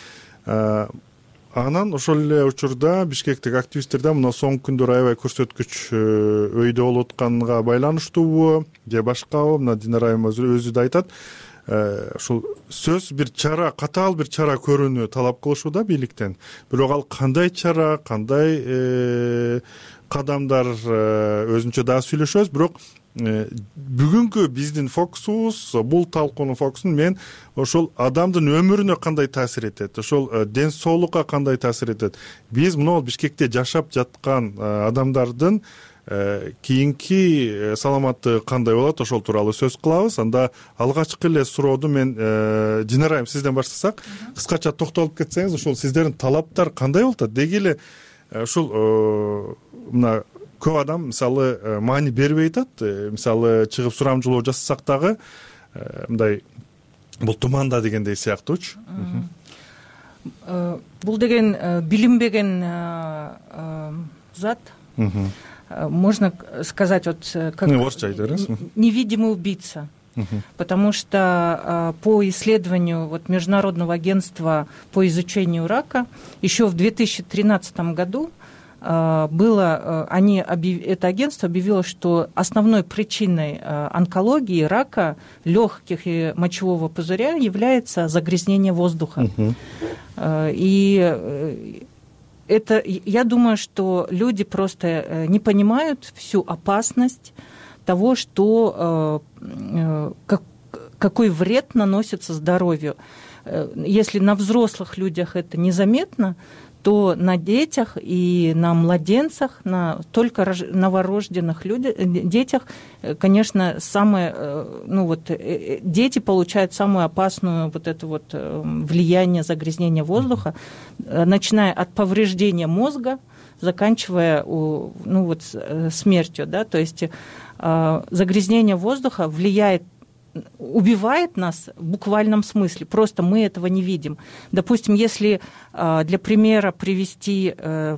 Анан ошол эле учурда Бишкектик активисттерде мына соңку күндөр аябай көрсөткүч өйдө болуп атканга байланыштуубу же башкабы, мына Динара айым өзү да айтат. Ушул сөз бир чара, катаал бир чара көрүүнү талап кылышууда бийликтен. Бирок ал кандай чара, кандай кадамдар өзүнчө дагы сүйлөшөбүз. Бирок бүгүнкү биздин фокусубуз, бул талкуунун фокусун мен ошол адамдын өмүрүнө кандай таасир этет, ошол ден соолукка кандай таасир этет. Биз мына Бишкекте жашап жаткан адамдардын кийинки саламаттыгы кандай болот, ошол тууралуу сөз кылабыз. Анда алгачкы эле сурооду мен Динара айым сизден баштасак, кыскача токтолуп кетсеңиз, ошол сиздердин талаптар кандай болуп атат? Деги эле ушул мына көп адам мисалы маани бербей атат. Мисалы чыгып сурамжылоо жасасак дагы мындай бул туманда дегендей сыяктуучу. Бул деген билинбеген зат. Можно сказать, вот как невидимый убийца, потому что по исследованию вот Международного агентства по изучению рака еще в 2013 году это агентство объявило, что основной причиной онкологии, рака легких и мочевого пузыря является загрязнение воздуха. И это, я думаю, что люди просто не понимают всю опасность того, что какой вред наносится здоровью. Если на взрослых людях это незаметно, то на детях и на младенцах, на только новорожденных детях, конечно, дети получают самую опасную влияние загрязнения воздуха, начиная от повреждения мозга, заканчивая смертью. Да? То есть загрязнение воздуха убивает нас в буквальном смысле, просто мы этого не видим. Допустим, если для примера привести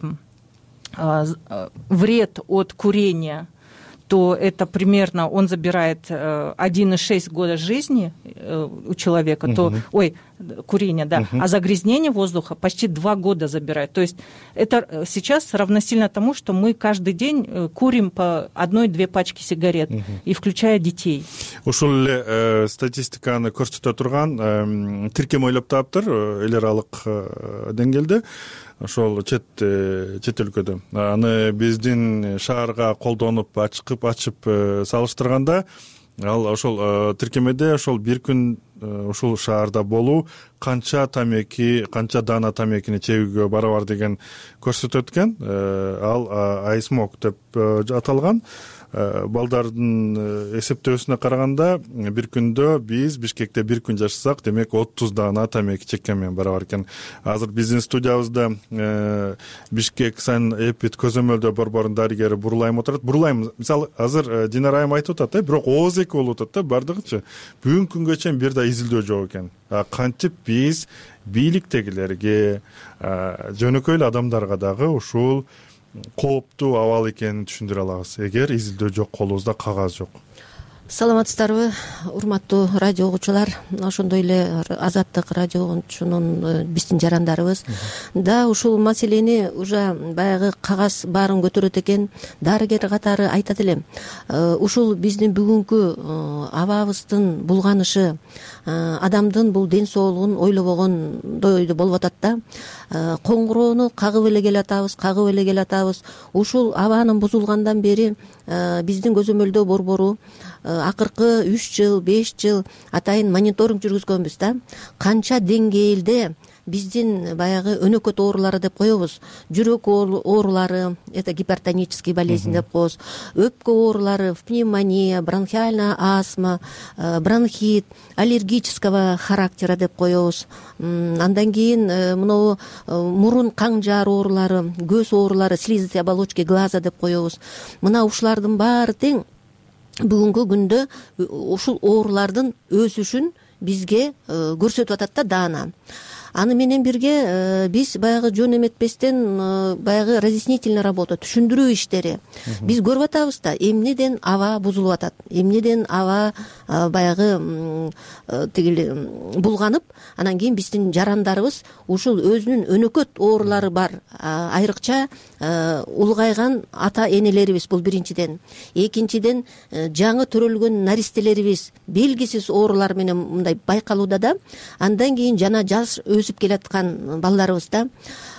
вред от курения, то это примерно он забирает 1,6 года жизни у человека, курение, да, а загрязнение воздуха почти 2 года забирает. То есть это сейчас равносильно тому, что мы каждый день курим по 1-2 пачки сигарет, и включая детей. Ушул эле статистиканы көрсөтө турган тиркем ойлоп таптыр эл аралык деңгээлде. Ошол чет өлкөдө аны биздин шаарга колдонуп açып салыштырганда ал ошол тиркемеде ошол бир күн ушул шаарда болуу канча даана тамекини чегүүгө барабар деген көрсөтөт экен. Ал айсмок деп аталган. Балдардын эсептөөсүнө караганда бир күндө биз Бишкекте бир күн жашасак, демек 30 даана тамеки чеккен менен барабар экен. Азыр биздин студиябызда Бишкек санэпид көзөмөлдөө борборунун дарыгери Бурлайым отурат. Бурлайым, мисалы азыр Динара айым айтып атат, бирок ооз эки болуп атат да бардыгычы. Бүгүнкү күнгө чейин бир да изилдөө жок экен. Кантип биз бийликтегилерге, жөнөкөй эле адамдарга дагы ушул кооптуу абал экенин түшүндүрө алабыз, эгер изилдөө жок, колубузда кагаз жок? Саламатсыздарбы, урматтуу радио угуучулар, ошондой эле Азаттык радиосунун биздин жарандарыбыз да ушул маселени уже баягы кагаз баарын көтөрөт экен. Дарыгер катары айтат элем, ушул биздин бүгүнкү абабыздын булганышы, адамдын бул ден соолугун ойлобогондой болуп атат да. Коңгуроону кагып эле келатабыз. Ушул абанын бузулгандан бери биздин көзөмөлдөө борбору акыркы 3 жыл, 5 жыл атайын мониторинг жүргүзгөнбүз да. Канча деңгээлде биздин баягы өнөкөт оорулары деп коебуз. Жүрөк оорулары, это гипертонический болезнь деп коебуз. Өпкө оорулары, пневмония, бронхиальная астма, бронхит, аллергического характера деп коебуз. Андан кийин мынау мурун каң жаар оорулары, көз оорулары, слизистые оболочки глаза деп коебуз. Мына ушулардын баары тең бүгүнкү күндө ушул оорулардын өсүшүн бизге көрсөтүп атат да даана. Аны менен бирге биз баягы жөн эметпестен баягы разъяснительный работа, түшүндүрүү иштери биз көрүп атабыз да, эмнеден аба бузулуп атат, эмнеден аба баягы булганып, анан кийин биздин жарандарыбыз ушул өзүнүн өнөкөт оорулары бар, айрыкча улгайган ата энелерибиз, бул биринчиден. Экинчиден жаңы төрөлгөн наристелерибиз белгисиз оорулар менен мындай байкалууда да. Андан кийин жана жаш өсүп келаткан балдарыбыз да.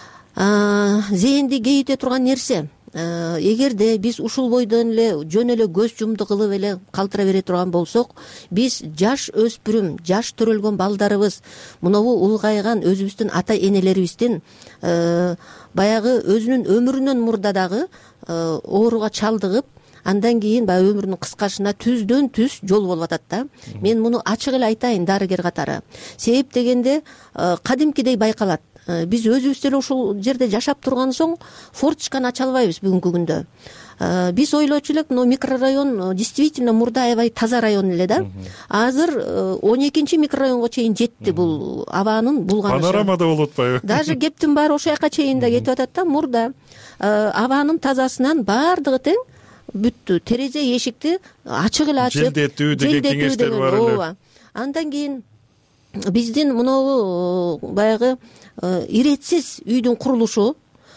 Зээнди кейите турган нерсе, эгерде биз ушул бойдон эле жөн эле көз жумду кылып эле калтыра бере турган болсок, биз жаш өспүрүм, жаш төрөлгөн балдарыбыз, мынабу улгайган өзүбүздүн ата энелерибиздин баягы өзүнүн өмүрүнөн мурда дагы ооруга чалдыгып, андан кийин баягы өмүрүнүн кыскашына түздөн түз жол болуп атат да. Мен муну ачык эле айтайын дарыгер катары. Себеп дегенде кадимкидей байкалат. Биз өзүбүз деле ушул жерде жашап турган соң форточканы ача албайбыз бүгүнкү күндө. Биз ойлочу элек, микрорайон действительно мурда аябай таза район эле да. Азыр 12-чи микрорайонго чейин жетти бул абанын булганышы. Панорамада болуп атпайбы? Даже кептин баары ошол жака чейин да кетип атат да. Мурда абанын тазасынан баардыгы тең бүттү. Терезе эшикти ачык эле ачып, желдетүү деген кеңештер бар эле. Андан кийин биздин мынау баягы иретсиз үйдүн курулушу,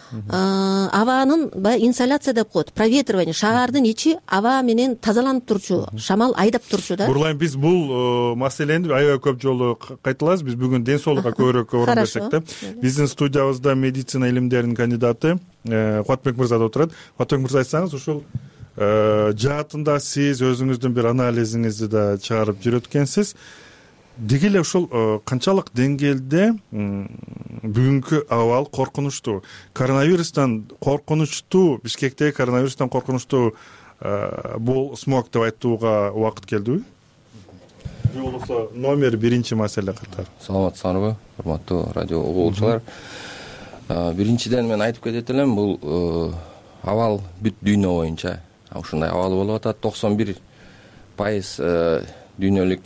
абанын баягы инсоляция деп коет, проветривание, шаардын ичи аба менен тазаланып турчу, шамал айдап турчу да. Бурлайм, биз бул маселени аябай көп жолу кайталабыз. Биз бүгүн ден соолукка көбүрөөк орун берсек да. Биздин студиябызда медицина илимдеринин кандидаты Кубатбек мырза да отурат. Кубатбек мырза, айтсаңыз, ушул жаатында сиз өзүңүздүн бир анализиңизди да чыгарып жүрөткенсиз. Деги эле ушул канчалык деңгээлде бүгүнкү абал коркунучтуу? Коронавирустан коркунучтуу, Бишкектеги коронавирустан коркунучтуу бул смог деп айтууга убакыт келдиби? Же болбосо номер биринчи маселе катары? Саламатсыздарбы, урматтуу радио угуучулар. Биринчиден мен айтып кетет элем, бул абал бүт дүйнө боюнча ушундай абал болуп атат. 91% дүйнөлүк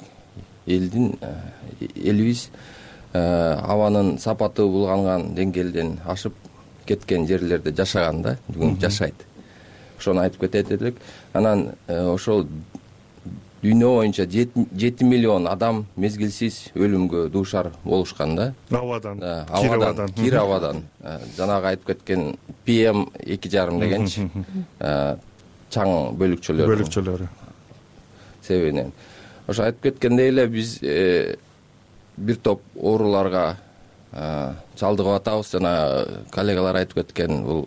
элибиз абанын сапаты булганган деңгээлден ашып кеткен жерлерде жашаган да, бүгүн жашайт. Ошону айтып кетет элек. Анан ошол дүйнө боюнча 7 миллион адам мезгилсиз өлүмгө дуушар болушкан да. Абадан, кир абадан. Жанагы айтып кеткен PM2,5 дегенчи чаң бөлүкчөлөрү себебинен. Ошо айтып кеткендей эле биз бир топ ооруларга чалдыгып атабыз. Жана коллегалар айтып кеткен бул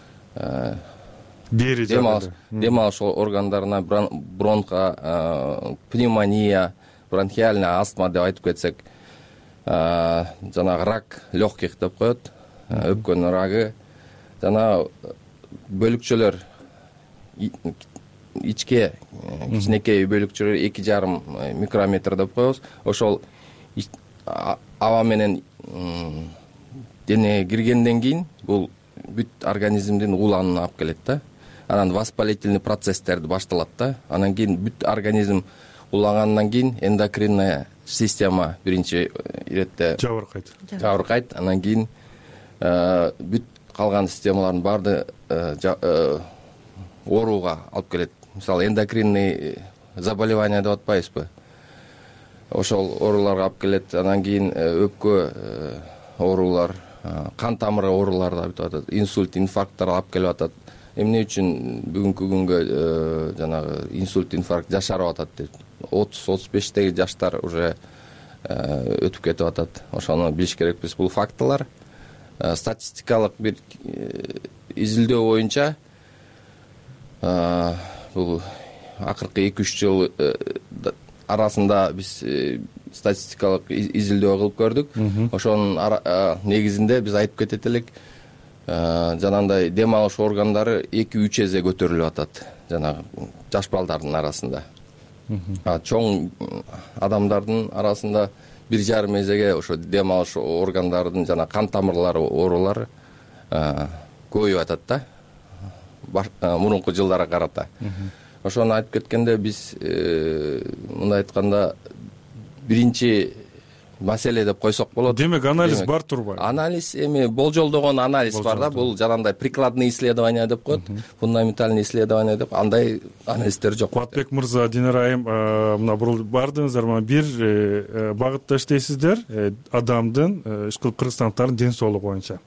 дем алыш органдарына бронха, пневмония, бронхиальная астма деп айтып кетсек, жанагы рак легких деп коет, өпкөнүн рагы, жана бөлүкчөлөр ичке кичинекей бөлүкчөлөр 2,5 микрометр деп коебуз. Ошол аба менен денеге киргенден кийин бул бүт организмдин уланына алып келет да. Анан воспалительный процесстерди башталат да. Анан кийин бүт организм улангандан кийин эндокринная система биринчи иретте жабыркайт. Анан кийин бүт калган системалардын баардыгы ооруга алып келет. Мисалы, эндокринный заболевание деп атпайбызбы? Ошол ооруларга алып келет. Анан кийин өпкө оорулар, кан тамыры оорулары да бүтүп атат. Инсульт, инфаркттар алып келип атат. Эмне үчүн бүгүнкү күнгө жанагы инсульт, инфаркт жашарып атат деп. 30-35теги жаштар уже өтүп кетип атат. Ошону билиш керекпиз. Бул фактылар. Статистикалык бир изилдөө боюнча бул акыркы 2-3 жыл арасында биз статистикалык изилдөө кылып көрдүк. Ошонун негизинде биз айтып кетет элек, жанагындай дем алыш органдары 2-3 эсе көтөрүлүп атат жанагы жаш балдардын арасында. Чоң адамдардын арасында 1,5 эсеге ошо дем алыш органдардын жана кан тамырлары оорулары көбөйүп атат да. Мурунку жылдарга карата. Ошону айтып кеткенде биз мындай айтканда биринчи маселе деп койсок болот. Демек анализ бар турбайбы? Анализ эми болжолдогон анализ бар да. Бул жанагындай прикладный исследование деп коет, фундаментальный исследование деп, андай анализдер жок. Кубатбек мырза, Динара айым, мына бурулуп бардыңыздар, мына бир багытта иштейсиздер, адамдын, ишкыл кыргызстандыктардын ден соолугу боюнча.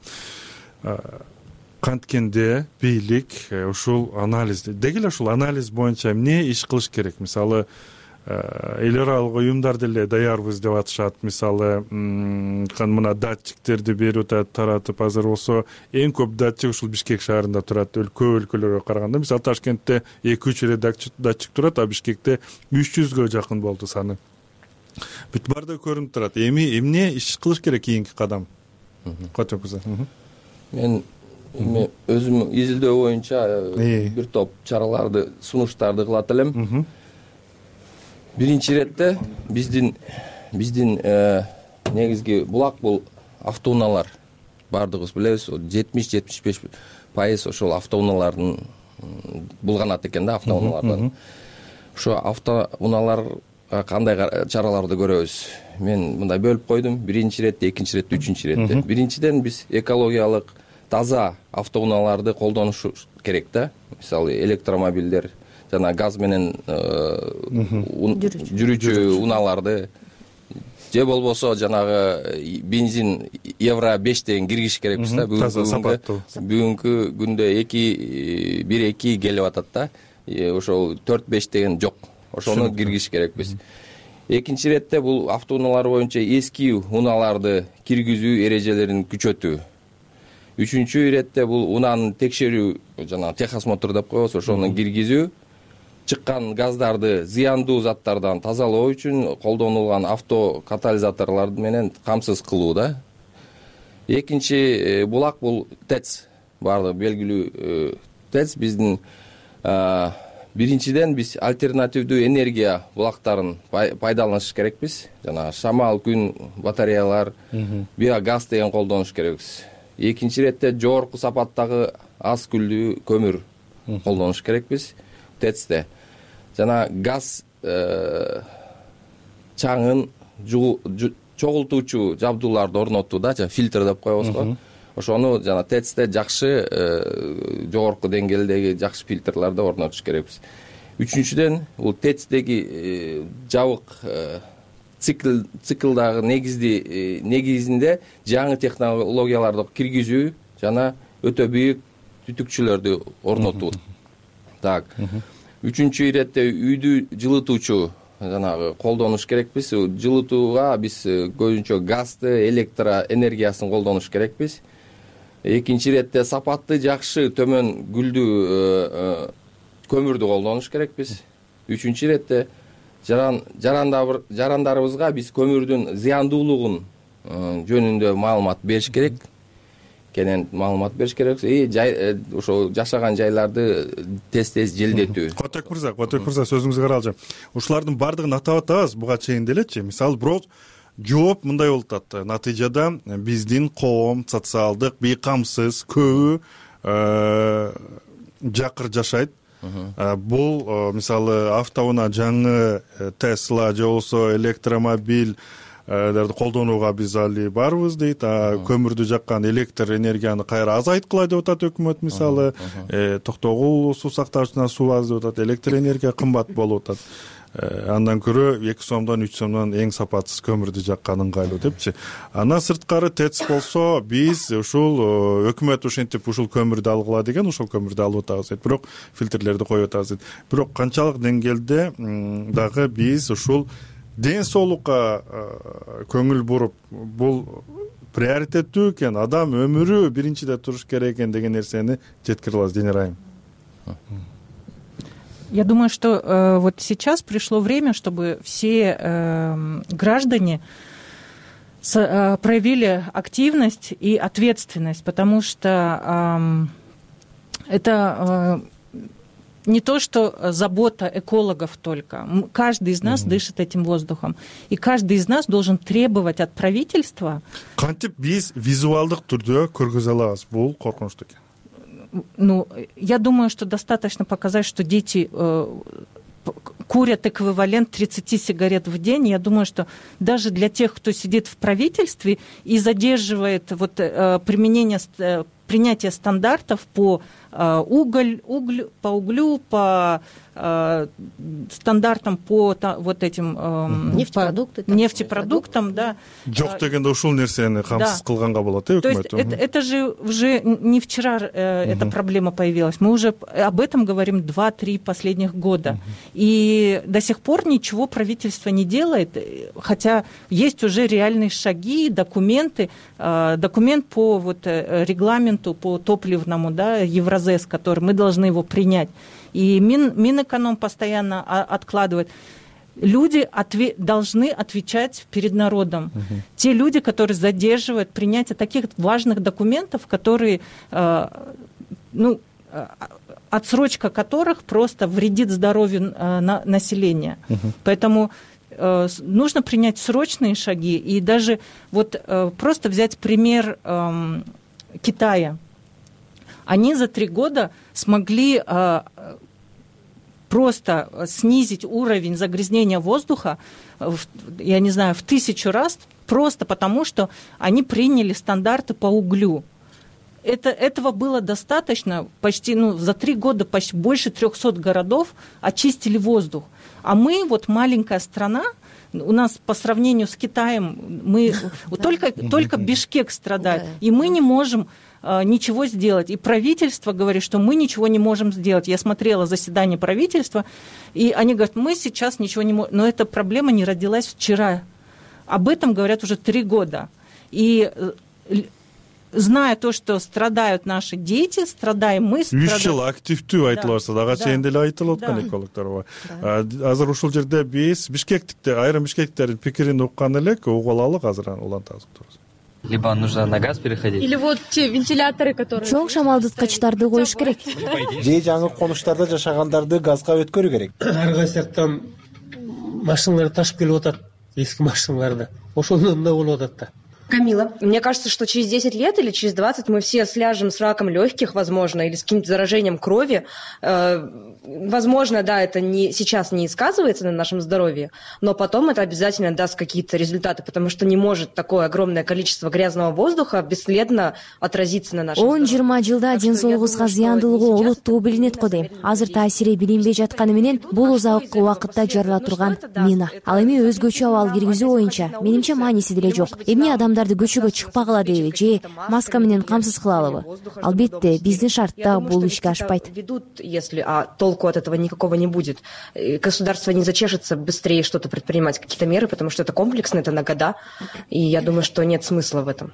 Канткенде бийлик ушул анализди, деги эле ушул анализ боюнча эмне иш кылыш керек? Мисалы, эл аралык уюмдар деле даярбыз деп атышат. Мисалы, мына датчиктерди берип атат, таратып, азыр болсо эң көп датчик ушул Бишкек шаарында турат, көп өлкөлөргө караганда. Мисалы, Ташкентте 2-3 эле датчик турат, а Бишкекте 300гө жакын болду саны. Бүт бардыгы көрүнүп турат. Эмне иш кылыш керек кийинки кадам? Мен өзүм изилдөө боюнча бир топ чараларды, сунуштарды кылат элем. Биринчи иретте биздин негизги булак бул автоунаалар. Бардыгыбыз билебиз, 70-75% ошол автоунаалардын булганат экен да, автоунаалардан. Ошо автоунааларга кандай чараларды көрөбүз? Мен мындай бөлүп койдум. Биринчи иретте, экинчи иретте, үчүнчү иретте. Биринчиден биз экологиялык таза автоунааларды колдонуш керек да. Мисалы, электромобилдер жана газ менен жүрүүчү унааларды, же болбосо жанагы бензин евро 5 деген киргиш керекпиз да. Бүгүнкү күндө 1-2 келип атат да. Ошол 4-5 деген жок. Ошону киргиш керекпиз. Экинчи иретте бул автоунаалар боюнча эски унааларды киргизүү эрежелерин күчөтүү. үчүнчү иретте бул унааны текшерүү, жанагы техосмотр деп коебуз, ошону киргизүү, чыккан газдарды зыяндуу заттардан тазалоо үчүн колдонулган автокатализаторлор менен камсыз кылуу да. Экинчи булак бул ТЭЦ, баардыгы белгилүү ТЭЦ. Биздин биринчиден биз альтернативдүү энергия булактарын пайдаланыш керекпиз. Жана шамал, күн батареялар, биогаз деген колдонуш керекпиз. Экинчи иретте жогорку сапаттагы аз күлдүү көмүр колдонуш керекпиз ТЭЦте. Жана газ чаңын чогултуучу жабдууларды орнотуу да, фильтр деп коебуз го. Ошону жана ТЭЦте жакшы жогорку деңгээлдеги жакшы фильтрларды орнотуш керекпиз. Үчүнчүдөн бул ТЭЦтеги жабык циклдагы негизинде жаңы технологияларды киргизүү жана өтө бийик түтүкчүлөрдү орнотуу. Так. Үчүнчү иретте үйдү жылытуучу жанагы колдонуш керекпиз. Жылытууга биз көбүнчө газды, электроэнергиясын колдонуш керекпиз. Экинчи иретте сапатты жакшы төмөн гүлдүү көмүрдү колдонуш керекпиз. Үчүнчү иретте жарандарыбызга биз көмүрдүн зыяндуулугун жөнүндө маалымат бериш керек. Кенен маалымат бериш керек. Ошо жашаган жайларды тез желдетүү. Котек мырза, сөзүңүзгө каралжам. Ушулардын баардыгын атап атабыз буга чейин делечи. Мисалы, бирок жооп мындай болуп атат. Натыйжада биздин коом социалдык бейкамсыз көбү жакыр жашайт. Бул мисалы автоунаа жаңы Tesla же болбосо электромобиль колдонууга биз али барбыз дейт. Көмүрдү жаккан электр энергияны кайра азайткыла деп атат өкмөт. Мисалы, Токтогул суу сактагычына суу аз деп атат, электр энергия кымбат болуп атат. Андан көрө 2 сомдон 3 сомдон эң сапатсыз көмүрдү жаккан ыңгайлуу депчи. Андан сырткары ТЭЦ болсо биз ушул өкмөт ушинтип ушул көмүрдү алгыла деген, ушул көмүрдү алып атабыз дейт. Бирок фильтрлерди коюп атабыз дейт. Бирок канчалык деңгээлде дагы биз ушул ден соолукка көңүл буруп, бул приоритеттүү экен, адам өмүрү биринчиде туруш керек экен деген нерсени жеткире алабыз, Денис Айым. Я думаю, что вот сейчас пришло время, чтобы все граждане проявили активность и ответственность, потому что это не то, что забота экологов только. Каждый из нас дышит этим воздухом. И каждый из нас должен требовать от правительства... Кантип биз визуалдык түрдө көргөзө алабыз бул коркунучту экен? Ну, я думаю, что достаточно показать, что дети курят эквивалент 30 сигарет в день. Я думаю, что даже для тех, кто сидит в правительстве и задерживает вот принятие стандартов по углю, по стандартам по вот этим нефтепродуктам, да. Жок дегенде ушул нерсени камсыз кылганга болот, өкмөт. То есть это же уже не вчера эта проблема появилась. Мы уже об этом говорим 2-3 последних года. И до сих пор ничего правительство не делает, хотя есть уже реальные шаги, документы. Документ по вот регламенту, по топливному, да, Евразес, который мы должны его принять. И Минэконом постоянно откладывает. Люди должны отвечать перед народом. Те люди, которые задерживают принятие таких важных документов, которые, отсрочка которых просто вредит здоровью населения. Поэтому нужно принять срочные шаги. И даже вот просто взять пример Китая. Они за 3 года смогли просто снизить уровень загрязнения воздуха, я не знаю, в 1000 раз, просто потому, что они приняли стандарты по углю. Этого было достаточно, почти за 3 года почти больше 300 городов очистили воздух. А мы, вот маленькая страна, у нас по сравнению с Китаем, мы только Бишкек страдает, и мы не можем ничего сделать. И правительство говорит, что мы ничего не можем сделать. Я смотрела заседание правительства, и они говорят, мы сейчас ничего не можем. Но эта проблема не родилась вчера. Об этом говорят уже 3 года. И зная то, что страдают наши дети, страдаем мы. 3 жыл активдүү айтылып атса ага чейин деле айтылып аткан экологдорго. Азыр ушул жерде биз Бишкектикте айрым бишкектиктердин пикирин уккан элек, угуп алалы азыр улантабыз. Либо нужно на газ переходить. Или вот те вентиляторы, которые... Чоң шамалдыткычтарды коюш керек. Же жаңы конуштарда жашагандарды газга өткөрүү керек. Ар кайсы жактан машиналар ташып келип атат, эски машиналарды. Ошондон да болуп атат да. Камила, мне кажется, что через 10 лет или через 20 мы все сляжем с раком легких, возможно, или с каким-то заражением крови. Возможно, да, это сейчас не сказывается на нашем здоровье, но потом это обязательно даст какие-то результаты, потому что не может такое огромное количество грязного воздуха бесследно отразиться на нашем здоровье. 10-20 жылда ден соолугубузга зыяндуулугу олуттуу билинет го дейм. Азыр таасири билинбей жатканы менен бул узак убакытта жарыла турган мина. Ал эми өзгөчө абал киргизүү боюнча менимче мааниси деле жок. Эмне адамдарды көчөгө чыкпагыла дейби же маска менен камсыз кылалыбы? Албетте, биздин шартта бул ишке ашпайт. Если толку от этого никакого не будет. Государство не зачешется быстрее что-то предпринимать, какие-то меры, потому что это комплексно, это на года, и я думаю, что нет смысла в этом.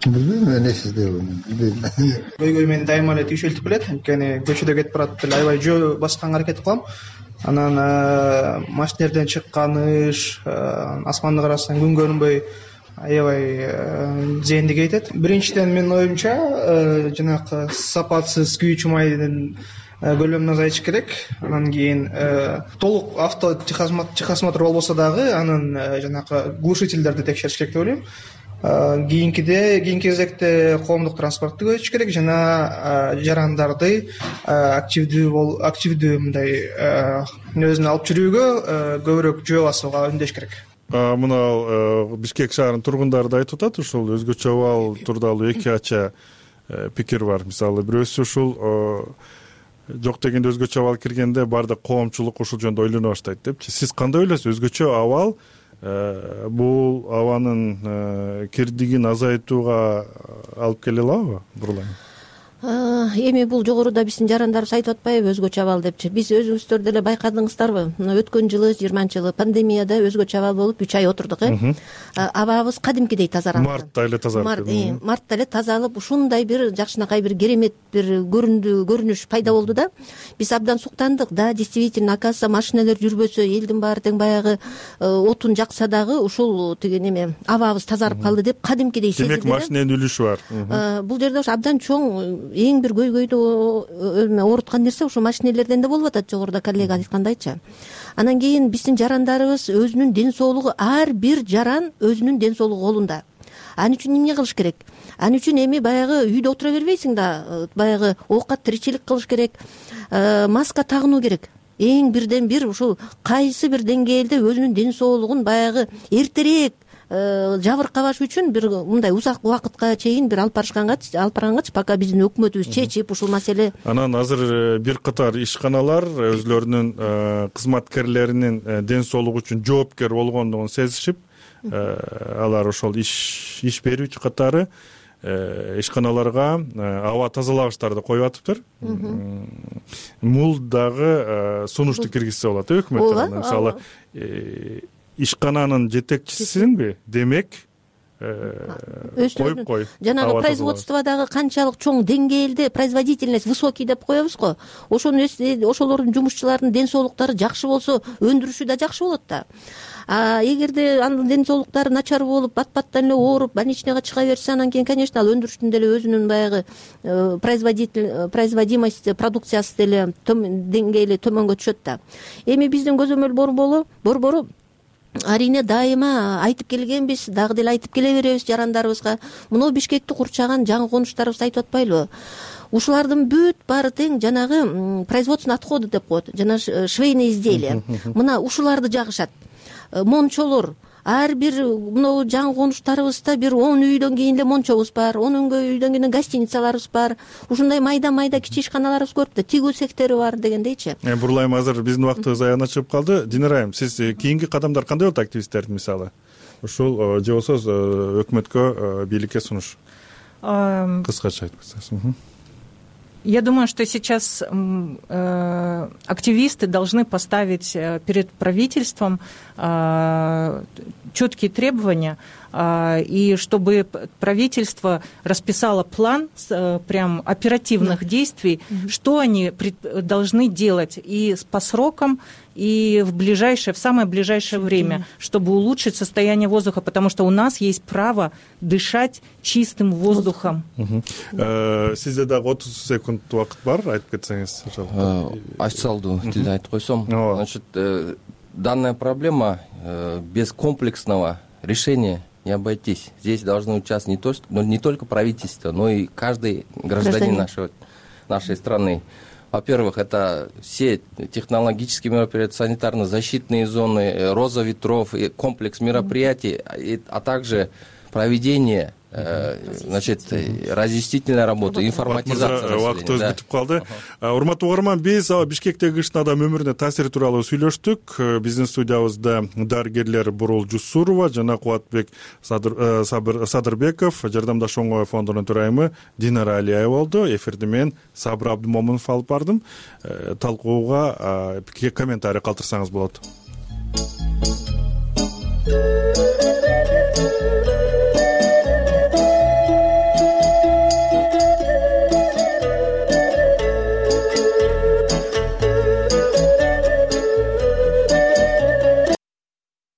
Көйгөй мен дайыма эле түйшөлтүп келет, анткени көчөдө кетип барат эле аябай жөө басканга аракет кылам. Анан машинерден чыкканыш, асманды карасаң күн көрүнбөй аябай зээндик кетет. Биринчиден менин оюмча жанагы сапатсыз күйүүчү майдын көлөмүн азайтыш керек. Анан кийин толук авто техосмотр болбосо дагы анын жанагы глушительдерди текшериш керек деп ойлойм. Кийинки кезекте коомдук транспортду көбөйтүш керек жана жарандарды активдүү мындай өзүнө алып жүрүүгө көбүрөөк жөө басууга үндөш керек. Мына Бишкек шаарынын тургундары да айтып атат, ушул өзгөчө абал тууралуу эки ача пикир бар. Мисалы бирөөсү ушул жок дегенде өзгөчө абал киргенде баардык коомчулук ушул жөнүндө ойлоно баштайт депчи. Сиз кандай ойлойсуз? Өзгөчө абал бул абанын кирдигин азайтууга алып келе алабы? Эми бул жогоруда биздин жарандарыбыз айтып атпайбы өзгөчө абал депчи. Биз өзүңүздөр деле байкадыңыздарбы? Өткөн жылы 20-жылы пандемияда өзгөчө абал болуп 3 ай отурдук. Абабыз кадимкидей тазаранды. Мартта эле тазарып. Мартта эле тазалып, ушундай бир жакшынакай бир керемет бир көрүнүш пайда болду да. Биз абдан суктандык да, действительно, оказывается, машиналар жүрбөсө, элдин баары тең баягы отун жакса дагы ушул тиги неме абабыз тазарып калды деп кадимкидей сезилди. Демек машинанын үлүшү бар. Бул жерде ушу абдан чоң эң бир көйгөйдү ооруткан нерсе ушу машинелерден да болуп атат, жогоруда коллега айткандайчы. Анан кийин биздин жарандарыбыз өзүнүн ден соолугу, ар бир жаран өзүнүн ден соолугу колунда. Аны үчүн эмне кылыш керек? Аны үчүн эми баягы үйдө отура бербейсиң да, баягы оокат тиричилик кылыш керек, маска тагынуу керек. Эң бирден бир ушул кайсы бир деңгээлде өзүнүн ден соолугун баягы эртерээк жабыркабаш үчүн бир мындай узак убакытка чейин бир алып баргангач, пока биздин өкмөтүбүз чечип ушул маселе. Анан азыр бир катар ишканалар өзлөрүнүн кызматкерлеринин ден соолугу үчүн жоопкер болгондугун сезишип, алар ошол иш берүүчү катары ишканаларга аба тазалагычтарды коюп атыптыр. Мул дагы сунушту киргизсе болот өкмөт тарабынан. Мисалы ишкананын жетекчисиңби, демек коюп кой. Жанагы производстводагы канчалык чоң деңгээлде производительность высокий деп коебуз го. Ошолордун жумушчуларынын ден соолуктары жакшы болсо, өндүрүшү да жакшы болот да. Эгерде анын ден соолуктары начар болуп, бат-баттан эле ооруп, больничныйга чыга берсе, анан кийин, конечно, ал өндүрүштүн деле өзүнүн баягы производимость продукциясы деле деңгээли төмөнгө түшөт да. Эми биздин көзөмөл борбору арине дайыма айтып келгенбиз, дагы деле айтып келе беребиз жарандарыбызга. Мына Бишкекти курчаган жаңы конуштарыбыз айтып атпайлыбы? Ушулардын бүт баары тең жанагы производственный отходы деп коет, жана швейный изделия. Мына ушуларды жагышат. Мончолор, ар бир мына жаңы конуштарыбызда бир 10 үйдөн кийин эле мончобуз бар, 10 үйдөн кийин гостиницаларыбыз бар. Ушундай майда кичи ишканаларыбыз көп да, тигүү сектори бар дегендейчи. Бурлайым, азыр биздин убактыбыз аягына чыгып калды. Динарайым, сиз кийинки кадамдар кандай болот активисттердин, мисалы? Ушул же болсо өкмөткө, бийликке сунуш. Кыскача айтып кетсеңиз. Я думаю, что сейчас активисты должны поставить перед правительством четкие требования, и чтобы правительство расписало план прям оперативных действий, что они должны делать и по срокам, и в самое ближайшее время, чтобы улучшить состояние воздуха, потому что у нас есть право дышать чистым воздухом. Сизде дагы 30 секунд убакыт бар, айтып кетсеңиз. Ачы салдуу тилде айтып койсом, значит, данная проблема без комплексного решения не обойтись. Здесь должны участвовать не только правительство, но и каждый гражданин нашей страны. Во-первых, это все технологические мероприятия, санитарно-защитные зоны, роза ветров, комплекс мероприятий, а также проведение разъяснительная работа, информатизация. Убакыт өз бүтүп калды. Урматтуу угарман, биз Бишкектеги иш адам өмүрүнө таасири тууралуу сүйлөштүк. Биздин студиябызда дарыгерлер Бурул Жусурова жана Кубатбек Садырбеков, Жардамдаш оңой фондунун төрайымы Динара Алиева болду. Эфирди мен Сабыр Абдымомунов алып бардым. Талкууга комментарий калтырсаңыз болот.